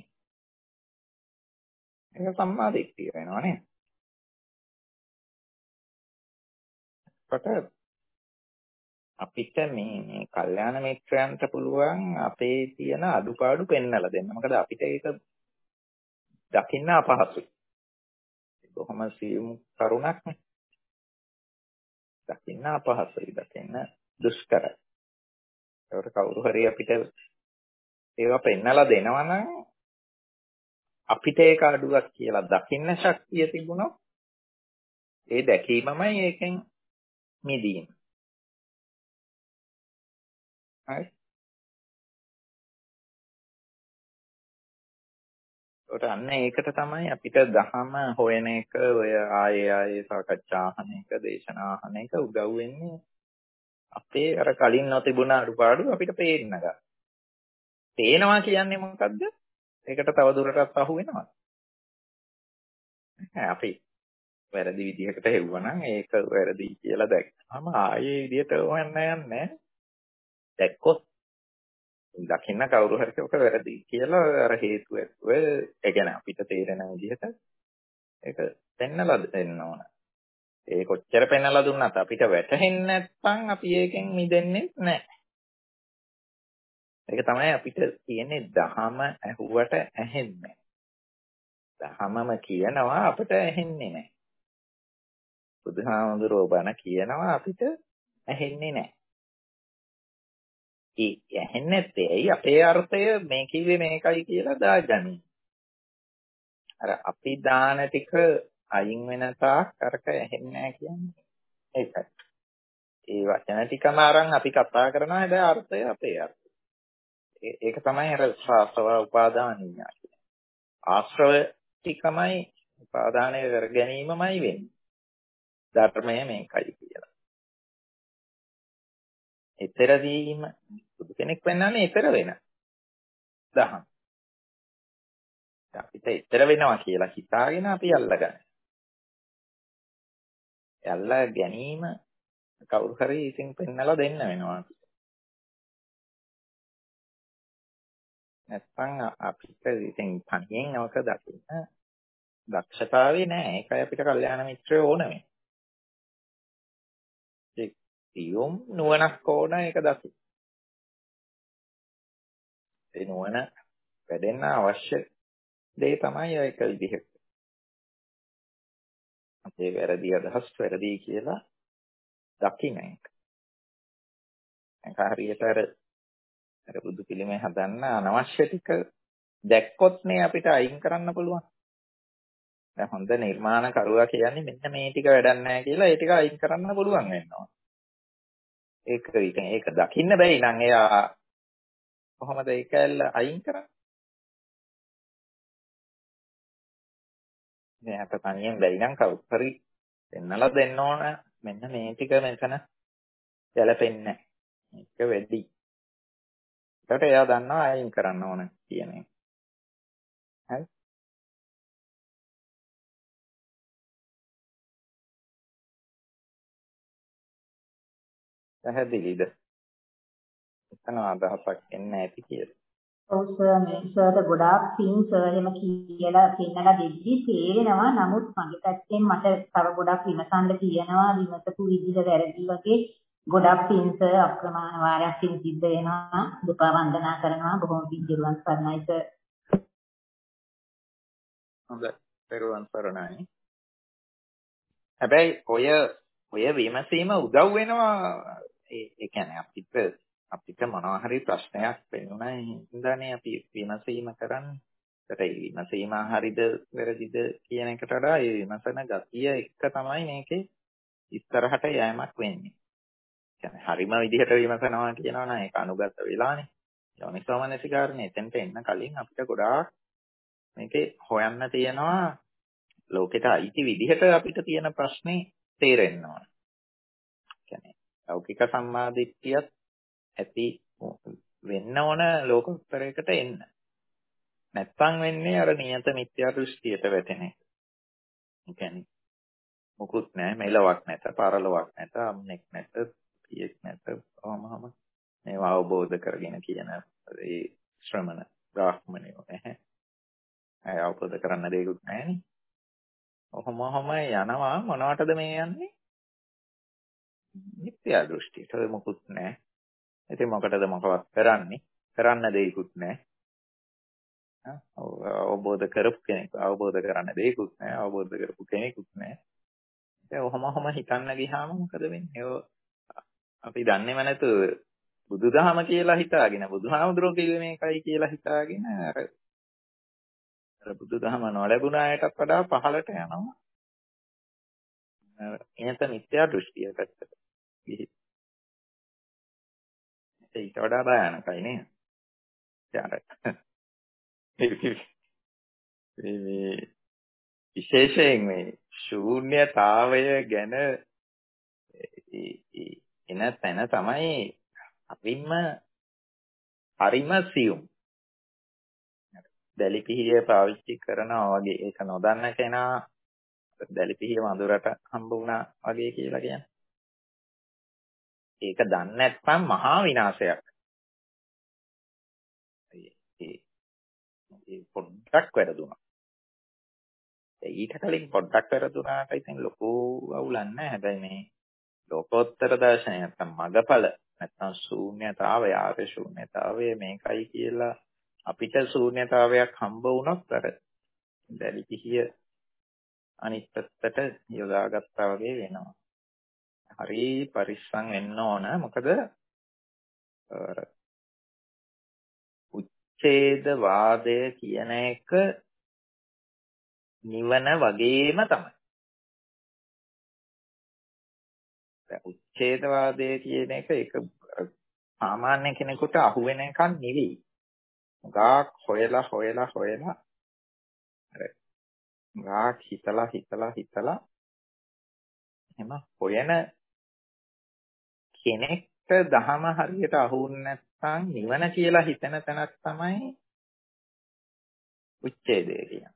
[SPEAKER 1] ඒක සම්මා දිට්ඨිය වෙනවා නේද? කොට අපිට මේ මේ කල්යාණ මිත්‍රයන්ට පුළුවන් අපේ තියෙන අඩුපාඩු පෙන්වලා දෙන්න. මොකද අපිට ඒක දකින්න අපහසුයි. කොහොම සියුම් කරුණක් නේ. දකින්න අපහසුයි. දකින්න දුෂ්කරයි. ඒකට කවුරු හරි අපිට ඒවා පෙන්වලා දෙනවා නම් අපිට ඒක අඩුවක් කියලා දකින්න ශක්තිය තිබුණොත් ඒ දැකීමමයි ඒකෙන් මිදීම. හරි. ඒකට අන්න ඒකට තමයි අපිට දහම හොයන එක, ඔය ආයේ ආයේ සාකච්ඡා අහන එක, දේශනා අහන එක උදව් වෙන්නේ. අපේ අර කලින් නොතිබුණ අඩුපාඩු අපිට පේන්න ගන්න. පේනවා කියන්නේ මොකද්ද? ඒකට තව දුරටත් අහු වෙනවා. අපි වැරදි විදිහකට හෙව්වනම් ඒක වැරදි කියලා දැක්කම ආයේ විදිහට හොයන්න යන්නේ. දැක්කොත් දකින්න කවුරු හරි ඔක වැරදි කියලා අර හේතු ඇතුව ඒ කියන්නේ අපිට තේරෙන විදිහට ඒක පෙන්නලා දෙන්න ඕන. ඒ කොච්චර පෙන්නලා දුන්නත් අපිට වැටහෙන්නේ නැත්නම් අපි ඒකෙන් මිදෙන්නේ නැහැ. ඒක තමයි අපිට තියෙන්නේ දහම ඇහුවට ඇහෙන්නේ. දහමම කියනවා අපිට ඇහෙන්නේ නැහැ. බුදුහාමුදුරුවෝ බණ කියනවා අපිට ඇහෙන්නේ නැහැ. ඒ ඇහෙන්නේ නැත්තේ ඇයි අපේ අර්ථය මේ කිව්වේ මේකයි කියලා දාගනි. අර අපි දාන ටික අයින් වෙන තාක් අරක ඇහෙන්නේ නැහැ කියන්නේ ඒකයි. ඒ වචන ටිකම අරන් අපි කතා කරනවා හැබැයි අර්ථය අපේ අර්ථය. ඒක තමයි අර ශාස්ත්‍රව උපාදානිය. ආශ්‍රව ටිකමයි උපාදානය කර ගැනීමමයි වෙන්නේ. ධර්මය මේකයි කියලා. ඊතරදීම බුදු කෙනෙක් වෙන්නන්නේ ඊතර වෙන. දහම්. අපිට ඊතර වෙනවා කියලා හිතාගෙන අපි අල්ලගන්න. අල්ලා ගැනීම කවුරු හරි ඉතින් පෙන්නලා දෙන්න වෙනවා. නැත්නම් අපිට ඉතින් තනියෙන් අවක දකින්න දක්ෂතාවය නෑ. ඒකයි අපිට කල්යාණ මිත්‍රයෝ ඕනේ. ඒ සියුම් නුවණක් ඕන ඒක දකින්න. ඒ නුවණ වැඩෙන්න අවශ්‍ය දේ තමයි ඒක විදිහට. අපේ වැරදි අදහස් වැරදි කියලා දකින්න එක. ඒක හරියට අර අර බුදු පිළිමේ හදන්න අනවශ්‍ය ටික දැක්කොත් නේ අපිට අයින් කරන්න පුළුවන්. දැන් හොඳ නිර්මාණ කරුවා කියන්නේ මෙන්න මේ ටික වැඩක් නැහැ කියලා ඒ ටික අයින් කරන්න පුළුවන් වෙනවා. ඒක ඉතින් ඒක දකින්න බැයි නම් එයා කොහොමද ඒක ඇල්ල අයින් කරන්නේ? දැන් අප තනියෙන් බැරි නම් කවුරු හරි දෙන්නලා දෙන්න ඕන මෙන්න මේ ටික මෙතන ගැලපෙන්නේ නැහැ. මේක වෙඩි. ඒකට එයා දන්නවා අයින් කරන්න ඕන කියන එක. හරි? පැහැදිලිද? එතන අදහසක් එන්නේ නැති කියලා.
[SPEAKER 2] ඔව් සර් මේ සර්ට ගොඩාක් පිං සර් එහෙම කියලා පෙන්නලා දෙද්දි තේරෙනවා. නමුත් මගේ පැත්තෙන් මට තව ගොඩක් විමසන්න තියෙනවා. විමසපු විදිහ වැරදි වගේ ගොඩක් පිං සර් අප්‍රමාණ වාරයක් පිං සිද්ධ වෙනවා. දුපා වන්දනා කරනවා. බොහොම පිං දිරුවන් සරණයි සර්.
[SPEAKER 1] හොඳයි. පෙරවන් සරණයි. හැබැයි ඔය ඔය විමසීම උදව් වෙනවා. ඒ කියන්නේ අපිට අපිට මොනවා හරි ප්‍රශ්නයක් වෙනුණා හින්දානේ අපි විමසීම කරන්නේ. ඒකට ඒ විමසීම හරිද වැරදිද කියන එකට වඩා ඒ විමසන ගතිය එක තමයි මේකේ ඉස්සරහට යෑමක් වෙන්නේ. කියන්නේ හරිම විදිහට විමසනවා කියනවා නම් ඒක අනුගත වෙලානේ. යෝනිසෝමනසිකාරණේ එතෙන්ට එන්න කලින් අපිට ගොඩාක් මේකේ හොයන්න තියෙනවා ලෝකෙට අයිති විදිහට අපිට තියෙන ප්‍රශ්නේ තේරෙන්න ඕන. කියන්නේ ලෞකික සම්මාදිට්ඨියත් ඇති වෙන්න ඕන ලෝකෝත්තරයකට එන්න. නැත්තම් වෙන්නේ අර නියත මිත්‍යා දෘෂ්ටියට වැටෙන එක. ඒ කියන්නේ මොකුත් නැහැ, මෙලොවක් නැත, පරලොවක් නැත, අම්නෙක් නැත, පියෙක් නැත, කොහොමම මේවා අවබෝධ කරගෙන කියන ඒ ශ්‍රමණ බ්‍රාහ්මණයෝ නැහැ. අය අවබෝධ කරන්න දෙයක්වත් නැහැනේ. ඔහොම ඔහොම යනවා මොනවටද මේ යන්නේ? මිත්‍යා දෘෂ්ටියට ඔය මොකුත් නැහැ. ඉතින් මොකටද මොකවත් කරන්නේ? කරන්න දෙයක්වත් නැහැ. අවබෝධ කරපු කෙනෙක් අවබෝධ කරන්න දෙයක්වත් නැහැ. අවබෝධ කරපු කෙනෙකුත් නැහැ. ඒ ඔහම ඔහම හිතන්න ගියාම මොකද වෙන්නේ? ඔය අපි දන්නේම නැතු බුදුදහම කියලා හිතාගෙන බුදුහාමුදුරුවෝ කිව්වේ මේකයි කියලා හිතාගෙන අර අර බුදුදහම නොලැබුණ අයටත් වඩා පහළට යනවා. එනත මිත්‍යා දෘෂ්ටිය පැත්තට ගිහින්. ඊට වඩා භයානකයි නේද? මේ විශේෂයෙන් මේ ශූන්‍යතාවය ගැන එන තැන තමයි අපින්ම හරිම සියුම්. දැලිපිහිය පාවිච්චි කරනවා වගේ ඒක නොදන්න කෙනා දැලිපිහිය වඳුරට හම්බ වුණා වගේ කියලා කියන්නේ. ඒක දන්නේ නැත්නම් මහා විනාශයක්. ඒ පොඩ්ඩක් වැරදුනා. ඊට කලින් පොඩ්ඩක් වැරදුනාට ඉතින් ලොකු අවුලක් නැහැ. හැබැයි මේ ලෝකෝත්තර දර්ශනය නැත්නම් මගඵල නැත්නම් ශූන්‍යතාවය ආර්ය ශූන්‍යතාවය මේකයි කියලා අපිට ශූන්‍යතාවයක් හම්බ වුණොත් අර දැලි පිහිය අනිත් පැත්තට යොදාගත්තා වගේ වෙනවා. හරි පරිස්සම් වෙන්න ඕන. මොකද උච්ඡේදවාදය කියන එක නිවන වගේම තමයි. උච්ඡේදවාදය කියන එක ඒක සාමාන්‍ය කෙනෙකුට අහු වෙන එකක් නෙවෙයි. ගාක් හොයලා හොයලා හොයලා අර ගාක් හිතලා හිතලා හිතලා එහෙම හොයන කෙනෙක්ට දහම හරියට අහුුන්නේ නැත්නම් නිවන කියලා හිතන තැනක් තමයි උච්ඡේදය කියන්නේ.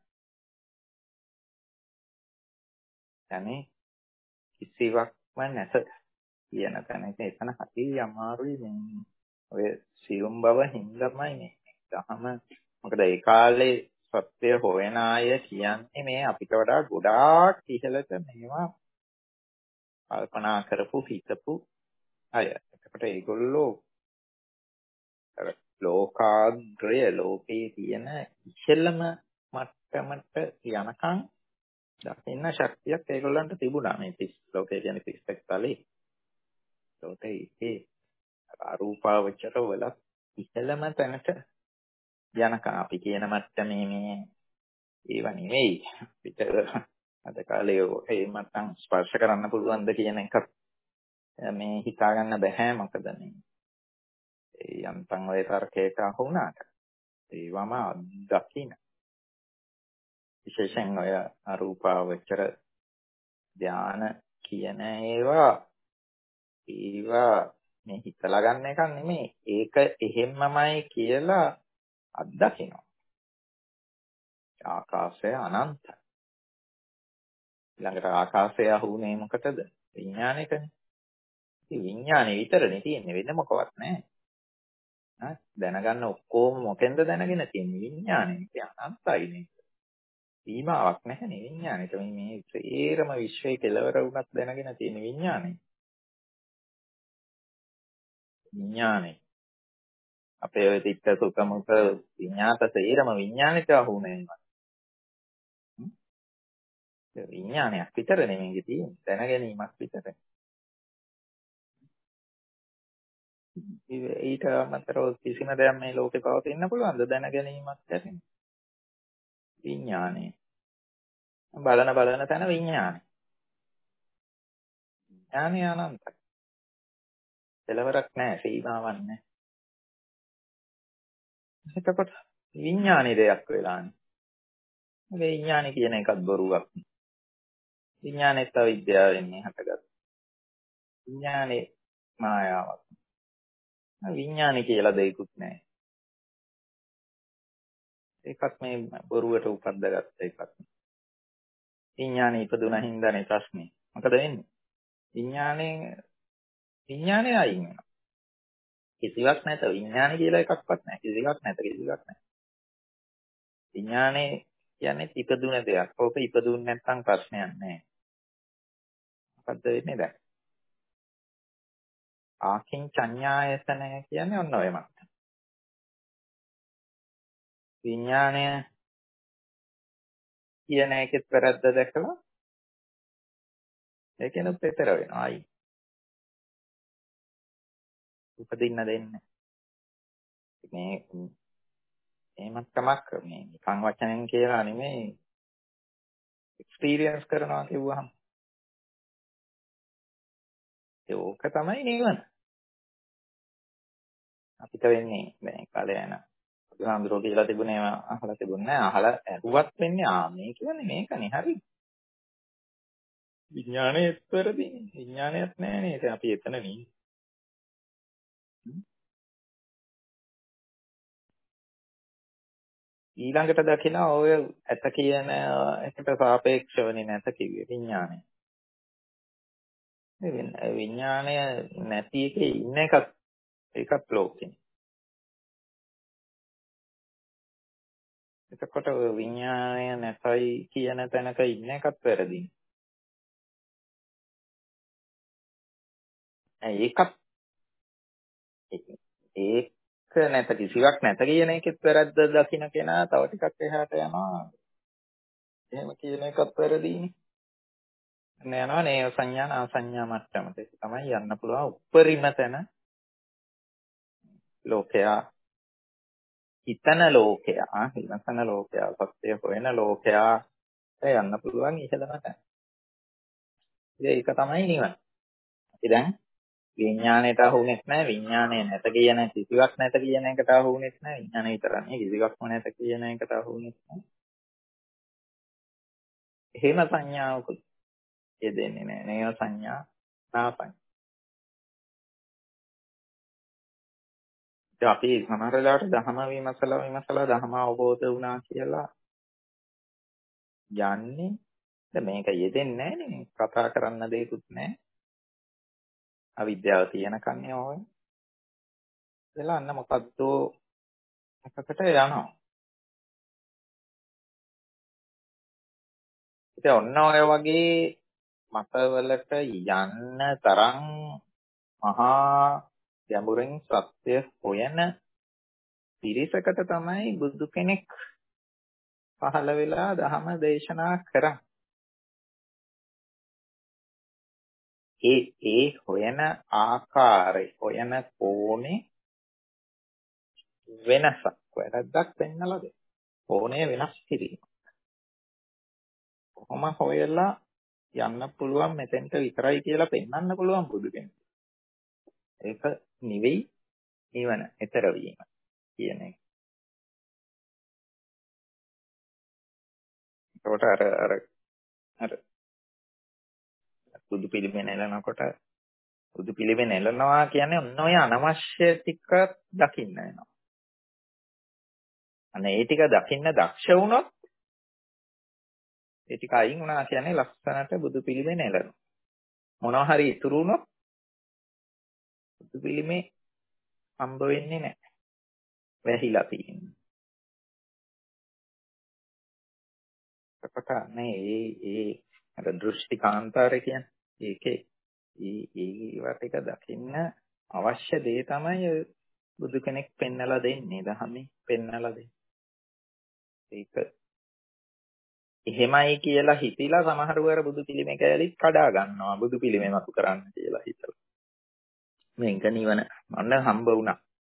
[SPEAKER 1] يعني කිසිවක්ම නැත කියන තැන. එතන හරි අමාරුයි මේ ඔය සියුම් බව හින්දාමයි මේ දහම. මොකද ඒ කාලේ සත්‍ය හොයන අය කියන්නේ මේ අපිට වඩා ගොඩාක් ඉහළට මේවා කල්පනා කරපු හිතපු අය. එතකොට ඒගොල්ලෝ අර ලෝකාග්‍රය ලෝකයේ තියෙන ඉහළම මට්ටමට යනකම් දකින්න ශක්තියක් ඒගොල්ලන්ට තිබුණා. මේ තිස් ලෝකය කියන්නේ තිස් එක් තලේ. ඒකේ අරූපාවචර වල ඉහළම තැනට යනකම් අපි කියන මට්ටමේ මේ ඒව නෙවෙයි. අපිට අද කාලේ ඒ මට්ටම් ස්පර්ශ කරන්න පුළුවන්ද කියන එකක් මේ හිතා ගන්න බෑ. මොකද මේ ඒ යන්තම් ඔය තර්කයට අහු වුණාට ඒවම දකින්න විශේෂයෙන් ඔය අරූපාවචර ධාන කියන ඒවා ඒවා මේ හිතලා ගන්න එකක් නෙමෙයි. ඒක එහෙම්මමයි කියලා අත්දකිනවා. ආකාශය අනන්තයි. ඊළඟට ආකාශය අහුනේ මොකටද? විඥාණයටනේ. ඉතින් විඥාණය විතරනේ තියෙන්නේ, වෙන මොකවත් නැහැ. හා දැනගන්න ඔක්කොම මොකෙන්ද දැනගෙන තියෙන්නේ? විඥාණය. ඉතින් අනන්තයිනේ. සීමාවක් නැහැනේ විඥාණයට. මේ මේ සේරම විශ්වයේ කෙලවර වුණත් දැනගෙන තියෙන විඥාණය. විඥාණය. අපේ ඔය තිත්ත සුඛමුඛ විඥාත සේරම විඥාණයට අහුනේ. විඥානයක් විතර නෙමෙයි තියෙන්නේ. දැනගැනීමක් විතර. ඊට අමතරව කිසිම දෙයක් මේ ලෝකේ පවතින්න පුළුවන්ද? දැනගැනීමක් ඇතිනේ. විඥානය. බලන බලන තැන විඥානය. විඥානය අනන්තයි. කෙලවරක් නැහැ, සීමාවක් නැහැ. එතකොට විඥානේ දෙයක් වෙලානේ. මේ විඥානය කියන එකත් බොරුවක්. විඥානෙත් අවිද්‍යාවෙන් හටගත්තා. විඥානේ මායාවක්. විඥානේ කියලා දෙයක්වත් නැහැ. ඒකත් මේ බොරුවට උපද්දගත්ත එකක්. විඥානේ ඉපදුනා හින්දානේ ප්‍රශ්නේ. මොකද වෙන්නේ? විඥානේ විඥානේ අයින් වෙනවා. කිසිවක් නැත. විඥානේ කියලා එකක්වත් නැහැ. කිසිවක් නැත. කිසිවක් නැහැ. විඥානේ කියන්නේ ඉපදුන දෙයක්. ඕක ඉපදුන්නේ නැත්නම් ප්‍රශ්නයක් නැහැ. මොකද්ද වෙන්නේ දැන්? ආකින්චඤ්ඤායතනය කියන්නේ ඔන්න ඔය මත. විඥාණය කියන එකෙත් වැරද්ද දැකලා ඒකෙනුත් පෙතර වෙනවා. අයි උපදින්න දෙන්නේ. මේ එහෙමත් කමක් මේ නිකන් වචනෙන් කියලා නෙමෙයි එක්ස්පීරියන්ස් කරනවා කිව්වහම ඒක තමයි නිවන. අපිට වෙන්නේ මේ කාලේ යන බුදුහාමුදුරුවෝ කියලා තිබුණේ අහලා තිබුණේ නැහැ. අහලා ඇහුවත් වෙන්නේ ආ මේ කියන්නේ මේකනේ හරි. විඥානයේත් වැරදි. විඥානයත් නැහැ නේද? අපි එතන නේ. ඊළඟට දකින ඔය ඇත කියන එකට සාපේක්ෂවනේ නැත කිව්වේ විඥානය. මේ විඥානය නැති එකේ ඉන්න එකත් ඒකත් ලෝකෙනේ. එතකොට විඥානය නැසයි කියන තැනක ඉන්න එකත් වැරදි. ඒකත් ඒක නැත කිසිවක් නැත කියන එකෙත් වැරද්ද දකින්න කෙනා තව ටිකක් එහාට යනවා. එහෙම කියන එකත් වැරදීනේ. යනවා නේව සංඥා නා සංඥා මට්ටමට. ඒක තමයි යන්න පුළුවන් උපරිම තැන. ලෝකයා හිතන ලෝකයා හිතන ලෝකයා සත්‍ය හොයන ලෝකයා යන්න පුළුවන් ඉහළම තැන. ඒක තමයි නිවන. අපි දැන් විඥාණයට අහුුනේත් නැහැ විඥාණය නැත කියන කිසිවක් නැත කියන එකට අහුුනේත් නැහැ විඥාණය විතරනේ කිසිවක්ම නැත කියන එකට අහුුනේත් නැහැ. එහෙම සංඥාවකුත් යෙදෙන්නේ නැහැ. නේව සංඥා නාපං. ඉතින් අපි සමහර වෙලාවට ධහම විමසලා විමසලා ධහම අවබෝධ වුණා කියලා යන්නේ දැන් මේක යෙදෙන්නේ නැහැ නේ. කතා කරන්න දෙයක්වත් නැහැ. අවිද්‍යාව තියෙන කන්නේ ඕය. එලා අන්න මොකද්ද එකකට යනවා. ඉතින් ඔන්න ඔය වගේ මතවලට යන්න තරම් මහා ගැඹුරින් සත්‍ය හොයන පිරිසකට තමයි බුදු කෙනෙක් පහළ වෙලා ධහම දේශනා කරා. ඒ ඒ හොයන ආකාරය හොයන කෝණේ වෙනසක් වැරද්දක් වෙන්නලද? කෝණය වෙනස් කිරීම. කොහොම හොයලා යන්න පුළුවන් මෙතෙන්ට විතරයි කියලා පෙන්වන්න පුළුවන් බුදු කෙනෙක්. ඒක නිවෙයි නිවන, ඊතර වීම කියන එක. ඒකට අර අර අර බුදු පිළිමේ නෙලනකොට බුදු පිළිමේ නෙලනවා කියන්නේ ඔන්න ඔය අනවශ්‍ය ටික දකින්න වෙනවා. අනේ ඒ ටික දකින්න දක්ෂ වුණොත් ඒ ටික අයින් වුණා කියන්නේ ලස්සනට බුදු පිළිමේ නෙලනවා. මොනවා හරි ඉතුරු වුණොත් බුදු පිළිමේ හම්බ වෙන්නේ නැහැ. වැහිලා තියෙන්නේ. එතකොට මේ ඒ ඒ අර දෘෂ්ටි කාන්තාරය කියන්නේ ඒකේ ඒ ඒ ටික දකින්න අවශ්‍ය දේ තමයි බුදු කෙනෙක් පෙන්නලා දෙන්නේ. දහමේ පෙන්නලා දෙන්නේ. ඒක එහෙමයි කියලා හිතිලා සමහරව අර බුදු පිළිමේ කැලිත් කඩා ගන්නවා. බුදු පිළිමේ මතු කරන්න කියලා හිතලා. මේක නිවන මන්න හම්බ වුණා.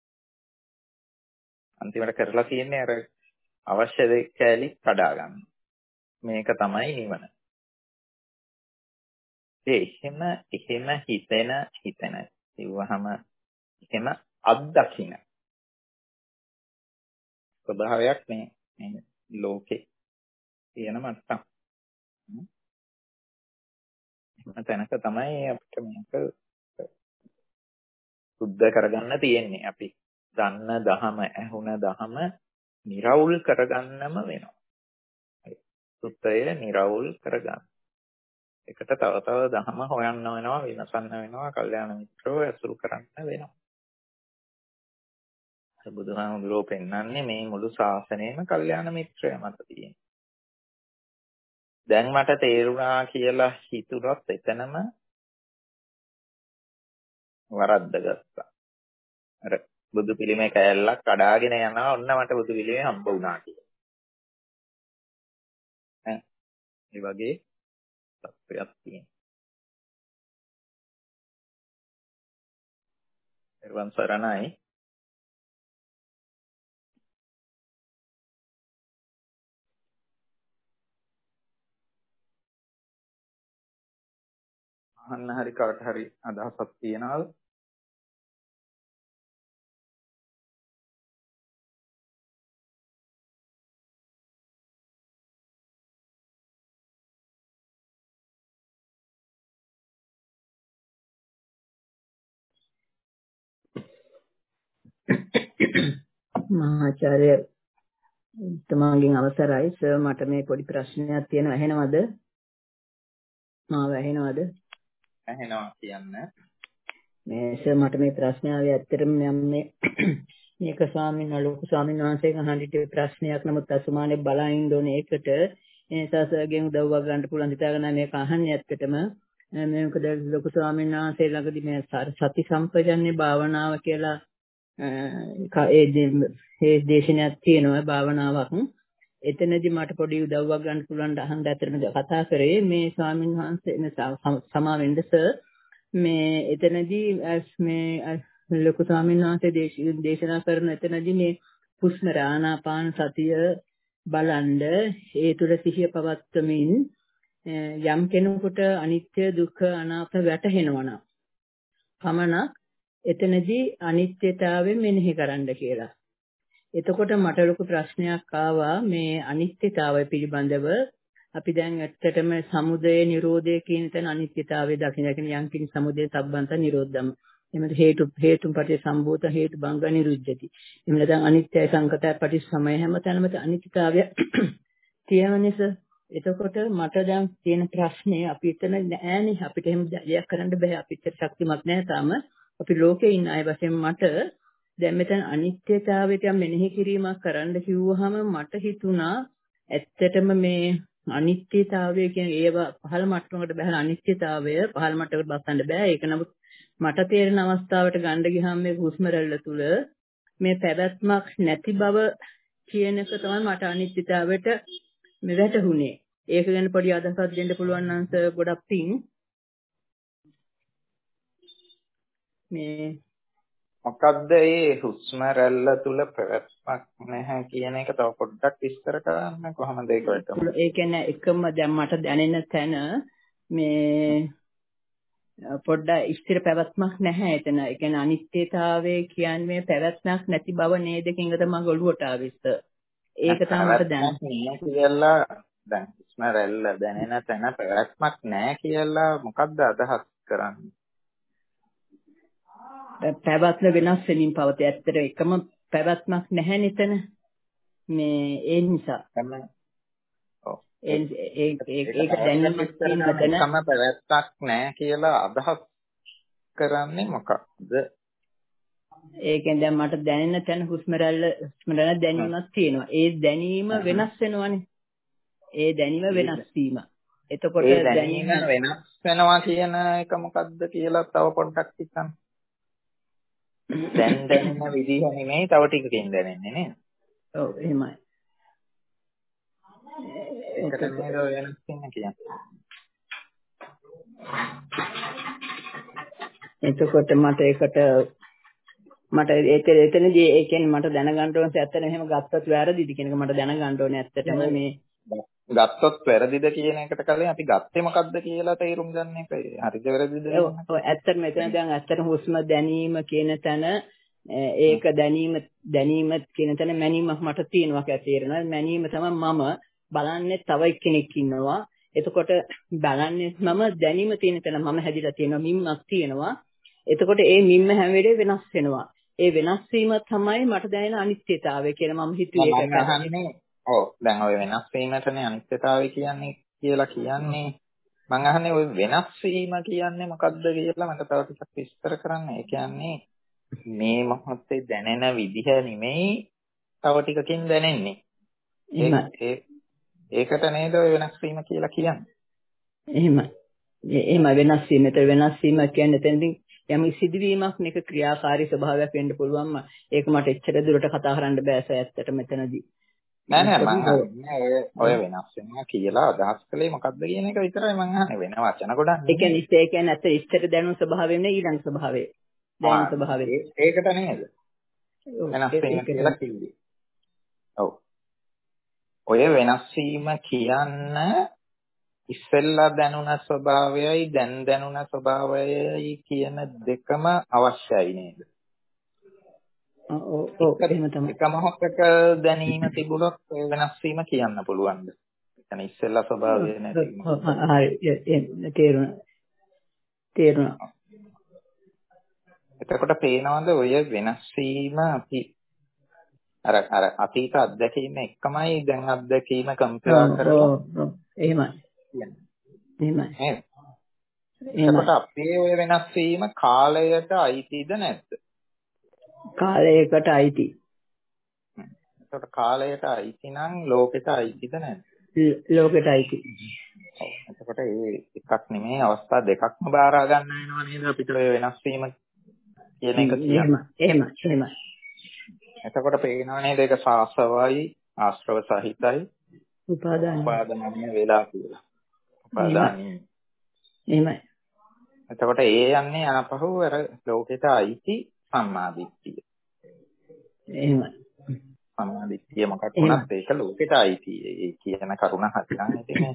[SPEAKER 1] අන්තිමට කරලා තියෙන්නේ අර අවශ්‍ය දේ කැලිත් කඩා ගන්න. මේක තමයි නිවන. ඒ එහෙම එහෙම හිතෙන හිතෙන ඉවහම එහෙම අත්දකින්න ස්වභාවයක් මේ මේ ලෝකේ තියෙන මට්ටම්. එහෙම තැනක තමයි අපිට මේක සුද්ධ කරගන්න තියෙන්නේ. අපි දන්න දහම ඇහුණ දහම निराවුල් කරගන්නම වෙනවා. සුත්තය निराවුල් කරගන්න. එකට තව තව දහම හොයන්න වෙනවා, විමසන්න වෙනවා, කල්යාණ මිත්‍රව ඇසුරු කරන්න වෙනවා. බුදුහාමුදුරුවෝ පෙන්වන්නේ මේ මුළු ශාසනයම කල්යාණ මිත්‍රය මත තියෙන. දැන් මට තේරුණා කියලා හිතුනොත් එතනම වරද්දගත්තා. අර බුදු පිළිමේ කෑල්ලක් කඩාගෙන යනවා ඔන්න මට බුදු පිළිමේ හම්බ වුණා කියලා. ඈ ඒ වගේ තත්ත්වයක් තියෙනවා. එරුවන් සරණයි. අහන්න හරි කාට හරි අදහසක් තියනවද?
[SPEAKER 3] මහාචාර්ය තමන්ගෙන් අවසරයි සර් මට මේ පොඩි ප්‍රශ්නයක් තියෙනවා ඇහෙනවද? මාව ඇහෙනවද?
[SPEAKER 1] ඇහෙනවා කියන්න.
[SPEAKER 3] මේ සර් මට මේ ප්‍රශ්නය ආවේ ඇත්තටම මම මේ මේක ස්වාමීන් වහන්සේ ලොකු ස්වාමීන් වහන්සේගෙන් අහන්න ඉතිරි ප්‍රශ්නයක් නමුත් අසමානේ බලන් ඉන්න ඒකට ඒ නිසා සර්ගෙන් උදව්වක් ගන්න පුළුවන් හිතාගෙන මේක අහන්නේ ඇත්තටම මේකද ලොකු ස්වාමීන් වහන්සේ ළඟදී මේ සති සම්පජන්‍ය භාවනාව කියලා ඒ ඒ දේශනාවක් තියෙනවා භාවනාවක්. එතනදී මට පොඩි උදව්වක් ගන්න පුළුවන් අහන්න ඇත්තටම කතා කරේ මේ ස්වාමීන් වහන්සේ සමා වෙන්න සර් මේ එතනදී මේ ලොකු ස්වාමීන් වහන්සේ දේශනා කරන එතනදී මේ හුස්ම ආනාපාන සතිය බලන්ඩ ඒ තුල සිහිය පවත්වමින් යම් කෙනෙකුට අනිත්‍ය දුක්ඛ අනාත්ම වැටහෙනවා නම් පමණක් එතනදී අනිත්‍යතාවයෙන් මෙනෙහි කරන්න කියලා. එතකොට මට ලොකු ප්‍රශ්නයක් ආවා මේ අනිත්‍යතාවය පිළිබඳව අපි දැන් ඇත්තටම සමුදය නිරෝධය කියන තැන අනිත්‍යතාවය දකින්න කියන යම් කිසි සමුදය සම්බන්ත නිරෝධම් එමෙද හේතු හේතුන් පටි සම්භූත හේතු භංග නිරුද්ධති. එහෙම නැත්නම් අනිත්‍ය සංකතය පටි සමය හැම තැනම අනිත්‍යතාවය තියෙනවනේස. එතකොට මට දැන් තියෙන ප්‍රශ්නේ අපි එතන නෑනේ අපිට එහෙම දෙයක් කරන්න බෑ අපිට ශක්තිමත් නෑ තාම අපි ලෝකේ ඉන්න අය වශයෙන් මට දැන් මෙතන අනිත්‍යතාවයට මෙනෙහි කිරීමක් කරන්න කිව්වහම මට හිතුණා ඇත්තටම මේ අනිත්‍යතාවය කියන්නේ ඒව පහළ මට්ටමකට බහලා අනිත්‍යතාවය පහළ මට්ටමකට බස්සන්න බෑ. ඒක නමුත් මට තේරෙන අවස්ථාවට ගන්න ගියාම මේ හුස්ම රැල්ල තුල මේ පැවැත්මක් නැති බව කියන එක තමයි මට අනිත්‍යතාවයට මේ වැටහුනේ. ඒක ගැන පොඩි අදහසක් දෙන්න පුළුවන් නම් සර් ගොඩක් පිං. මේ
[SPEAKER 1] මොකද්ද මේ හුස්ම රැල්ල තුල පැවැත්මක් නැහැ කියන එක තව පොඩ්ඩක් විස්තර කරන්න කොහොමද ඒක වෙන්නේ?
[SPEAKER 3] ඒ කියන්නේ එකම දැන් මට දැනෙන තැන මේ පොඩ්ඩක් ස්ථිර පැවැත්මක් නැහැ එතන. ඒ කියන්නේ අනිත්‍යතාවය කියන්නේ පැවැත්මක් නැති බව නේද කියන එක තමයි ඔළුවට ආවෙත්. ඒක තමයි මට දැනෙන්නේ
[SPEAKER 1] කියලා. දැන් හුස්ම රැල්ල දැනෙන තැන පැවැත්මක් නැහැ කියලා මොකද්ද අදහස් කරන්නේ?
[SPEAKER 3] පැවැත්ම වෙනස් වෙමින් පවතී. ඇත්තට එකම පැවැත්මක් නැහැ නේතන. මේ ඒ නිසා. ඒ ඒක දැනීමක් තියෙනවා දැන.
[SPEAKER 1] එකම පැවැත්මක් නැහැ කියලා අදහස් කරන්නේ මොකක්ද?
[SPEAKER 3] ඒකෙන් දැන් මට දැනෙන තැන හුස්ම රැල්ල හුස්ම රැල්ල දැනීමක් තියෙනවා. ඒ දැනීම වෙනස් වෙනවනේ. ඒ දැනීම වෙනස් වීම. එතකොට
[SPEAKER 1] දැනීම වෙනස් වෙනවා කියන එක මොකක්ද කියලා තව පොඩ්ඩක් හිතන්න. දැන් දැනෙන විදිහ නෙමෙයි තව ටිකකින් දැනෙන්නේ නේද?
[SPEAKER 3] ඔව් එහෙමයි.
[SPEAKER 1] ඒකට නේද වෙනස් වෙන්නේ කියන්නේ.
[SPEAKER 3] එතකොට මට ඒකට මට ඒක එතනදී ඒ කියන්නේ මට දැනගන්න ඕනේ ඇත්තටම එහෙම ගත්තොත් වැරදිද කියන එක මට දැනගන්න ඕනේ ඇත්තටම මේ
[SPEAKER 1] ගත්තොත් වැරදිද කියන එකට කලින් අපි ගත්තේ මොකද්ද කියලා තේරුම් ගන්න එක. හරිද වැරදිද?
[SPEAKER 3] ඔව් ඇත්තටම මෙතන දැන් ඇත්තටම හුස්ම දැනීම කියන තැන ඒක දැනීම දැනීම කියන තැන මැනීමක් මට තියෙනවා කියලා තේරෙනවා. මැනීම තමයි මම බලන්නේ තව කෙනෙක් ඉන්නවා. එතකොට බලන්නේ මම දැනීම තියෙන තැන මම හැදිලා තියෙනවා මිම්මක් තියෙනවා. එතකොට ඒ මිම්ම හැම වෙලේම වෙනස් වෙනවා. ඒ වෙනස් වීම තමයි මට දැනෙන අනිත්‍යතාවය කියලා මම හිතුවේ ඒක.
[SPEAKER 1] ඔව් දැන් ඔය වෙනස් වීමටනේ අනිත්‍යතාවය කියන්නේ කියලා කියන්නේ මම අහන්නේ ඔය වෙනස් වීම කියන්නේ මොකක්ද කියලා මට තව ටිකක් විස්තර කරන්න. ඒ කියන්නේ මේ මොහොතේ දැනෙන විදිහ නෙමෙයි තව ටිකකින් දැනෙන්නේ. ඒ ඒකට නේද ඔය වෙනස් වීම කියලා කියන්නේ.
[SPEAKER 3] එහෙමයි. එහෙම වෙනස් වීම. ඒතර වෙනස් වීම කියන්නේ එතනදී යම් සිදුවීමක් මේක ක්‍රියාකාරී ස්වභාවයක් වෙන්න පුළුවන්. ඒක මට එච්චර දුරට කතා කරන්න බෑ සර් ඇත්තට මෙතනදී.
[SPEAKER 1] නෑ නෑ මම අහන්නේ ඔය ඔය වෙනස් වෙනවා කියලා අදහස් කළේ මොකද්ද කියන එක විතරයි මම අහන්නේ. වෙන වචන ගොඩක් නෙමෙයි.
[SPEAKER 3] ඒ කියන්නේ ඒ කියන්නේ ඇත්ත ඉස්තර දැනුම් ස්වභාවය නෙවෙයි ඊළඟ ස්වභාවය. දැනුම් ස්වභාවය.
[SPEAKER 1] ඒකට නේද? වෙනස් වීම කියලා කිව්වේ. ඔව්. ඔය වෙනස් වීම කියන්න ඉස්සෙල්ලා දැනුණ ස්වභාවයයි දැන් දැනුණ ස්වභාවයයි කියන දෙකම අවශ්‍යයි නේද?
[SPEAKER 3] ඔව් ඔව් එහෙම තමයි.
[SPEAKER 1] එක මොහොතක දැනීම තිබුණොත් වෙනස් වීම කියන්න පුළුවන්ද? يعني ඉස්සෙල්ලා ස්වභාවය නැති.
[SPEAKER 3] හරි තේරුණා. තේරුණා.
[SPEAKER 1] එතකොට පේනවද ඔය වෙනස් වීම අපි අර අර අතීත අත්දැකීම එකමයි දැන් අත්දැකීම කම්පෙයාර් කරලා
[SPEAKER 3] ඔව් එහෙමයි. එහෙමයි.
[SPEAKER 1] නේද? එතකොට අපේ ඔය වෙනස් වීම කාලයට අයිතිද නැද්ද?
[SPEAKER 3] කාලයකට අයිති.
[SPEAKER 1] එතකොට කාලයට අයිති නම් ලෝකෙට අයිතිද නැද්ද?
[SPEAKER 3] ලෝකෙට අයිති.
[SPEAKER 1] ඔව්. එතකොට ඒ එකක් නෙමෙයි අවස්ථා දෙකක්ම බාරා ගන්න වෙනවා නේද අපිට ඔය වෙනස් වීම කියන එක කියන්නේ.
[SPEAKER 3] එහෙම එහෙම එහෙමයි.
[SPEAKER 1] එතකොට පේනවා නේද ඒක සාසවයි ආශ්‍රව සහිතයි
[SPEAKER 3] උපාදාන
[SPEAKER 1] උපාදානීය වේලා කියලා. උපාදානීය.
[SPEAKER 3] එහෙමයි.
[SPEAKER 1] එතකොට ඒ යන්නේ ආපහු අර ලෝකෙට අයිති සම්මාදිට්ඨිය.
[SPEAKER 3] එහෙමයි.
[SPEAKER 1] සම්මාදිට්ඨිය මොකක් වුණත් ඒක ලෝකෙට අයිති. ඒ කියන කරුණ හරිනම් ඉතින්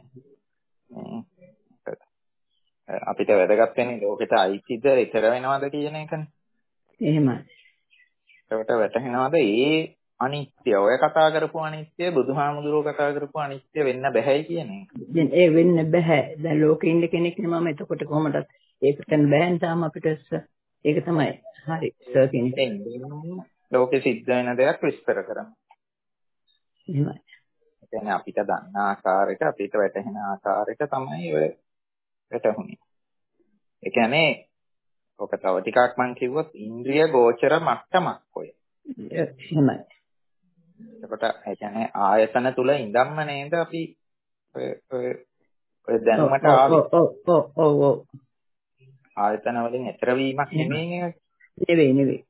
[SPEAKER 1] අපිට වැදගත් වෙන්නේ ලෝකෙට අයිතිද ඊතර වෙනවද කියන එකනේ.
[SPEAKER 3] එහෙමයි.
[SPEAKER 1] ඒකට වැටහෙනවද ඒ අනිත්‍ය ඔය කතා කරපු අනිත්‍ය බුදුහාමුදුරුවෝ කතා කරපු අනිත්‍ය වෙන්න බෑයි කියන එක.
[SPEAKER 3] දැන් ඒ වෙන්න බෑ. දැන් ලෝකෙ ඉන්න කෙනෙක් නේ මම එතකොට කොහොමද ඒක කරන්න බෑන් තාම අපිට ඒක තමයි. හරි සර් කියන්නේ.
[SPEAKER 1] ලෝකෙ සිද්ධ වෙන දෙයක් විස්තර කරන්න.
[SPEAKER 3] එහෙමයි.
[SPEAKER 1] ඒ කියන්නේ අපිට දන්න ආකාරයට අපිට වැටහෙන ආකාරයට තමයි ඔය වැටහුනේ. ඒ කියන්නේ ඔක තව ටිකක් මම කිව්වොත් ඉන්ද්‍රිය ගෝචර මට්ටමක් ඔය.
[SPEAKER 3] එහෙමයි.
[SPEAKER 1] එතකොට ඒ කියන්නේ ආයතන තුල ඉඳන්ම නේද අපි ඔය ඔය ඔය දැනුමට ආවේ.
[SPEAKER 3] ඔව් ඔව් ඔව් ඔව්.
[SPEAKER 1] ආයතන වලින් ඈතර වීමක් නෙමෙයි නේද?
[SPEAKER 3] නෙවෙයි නෙවෙයි.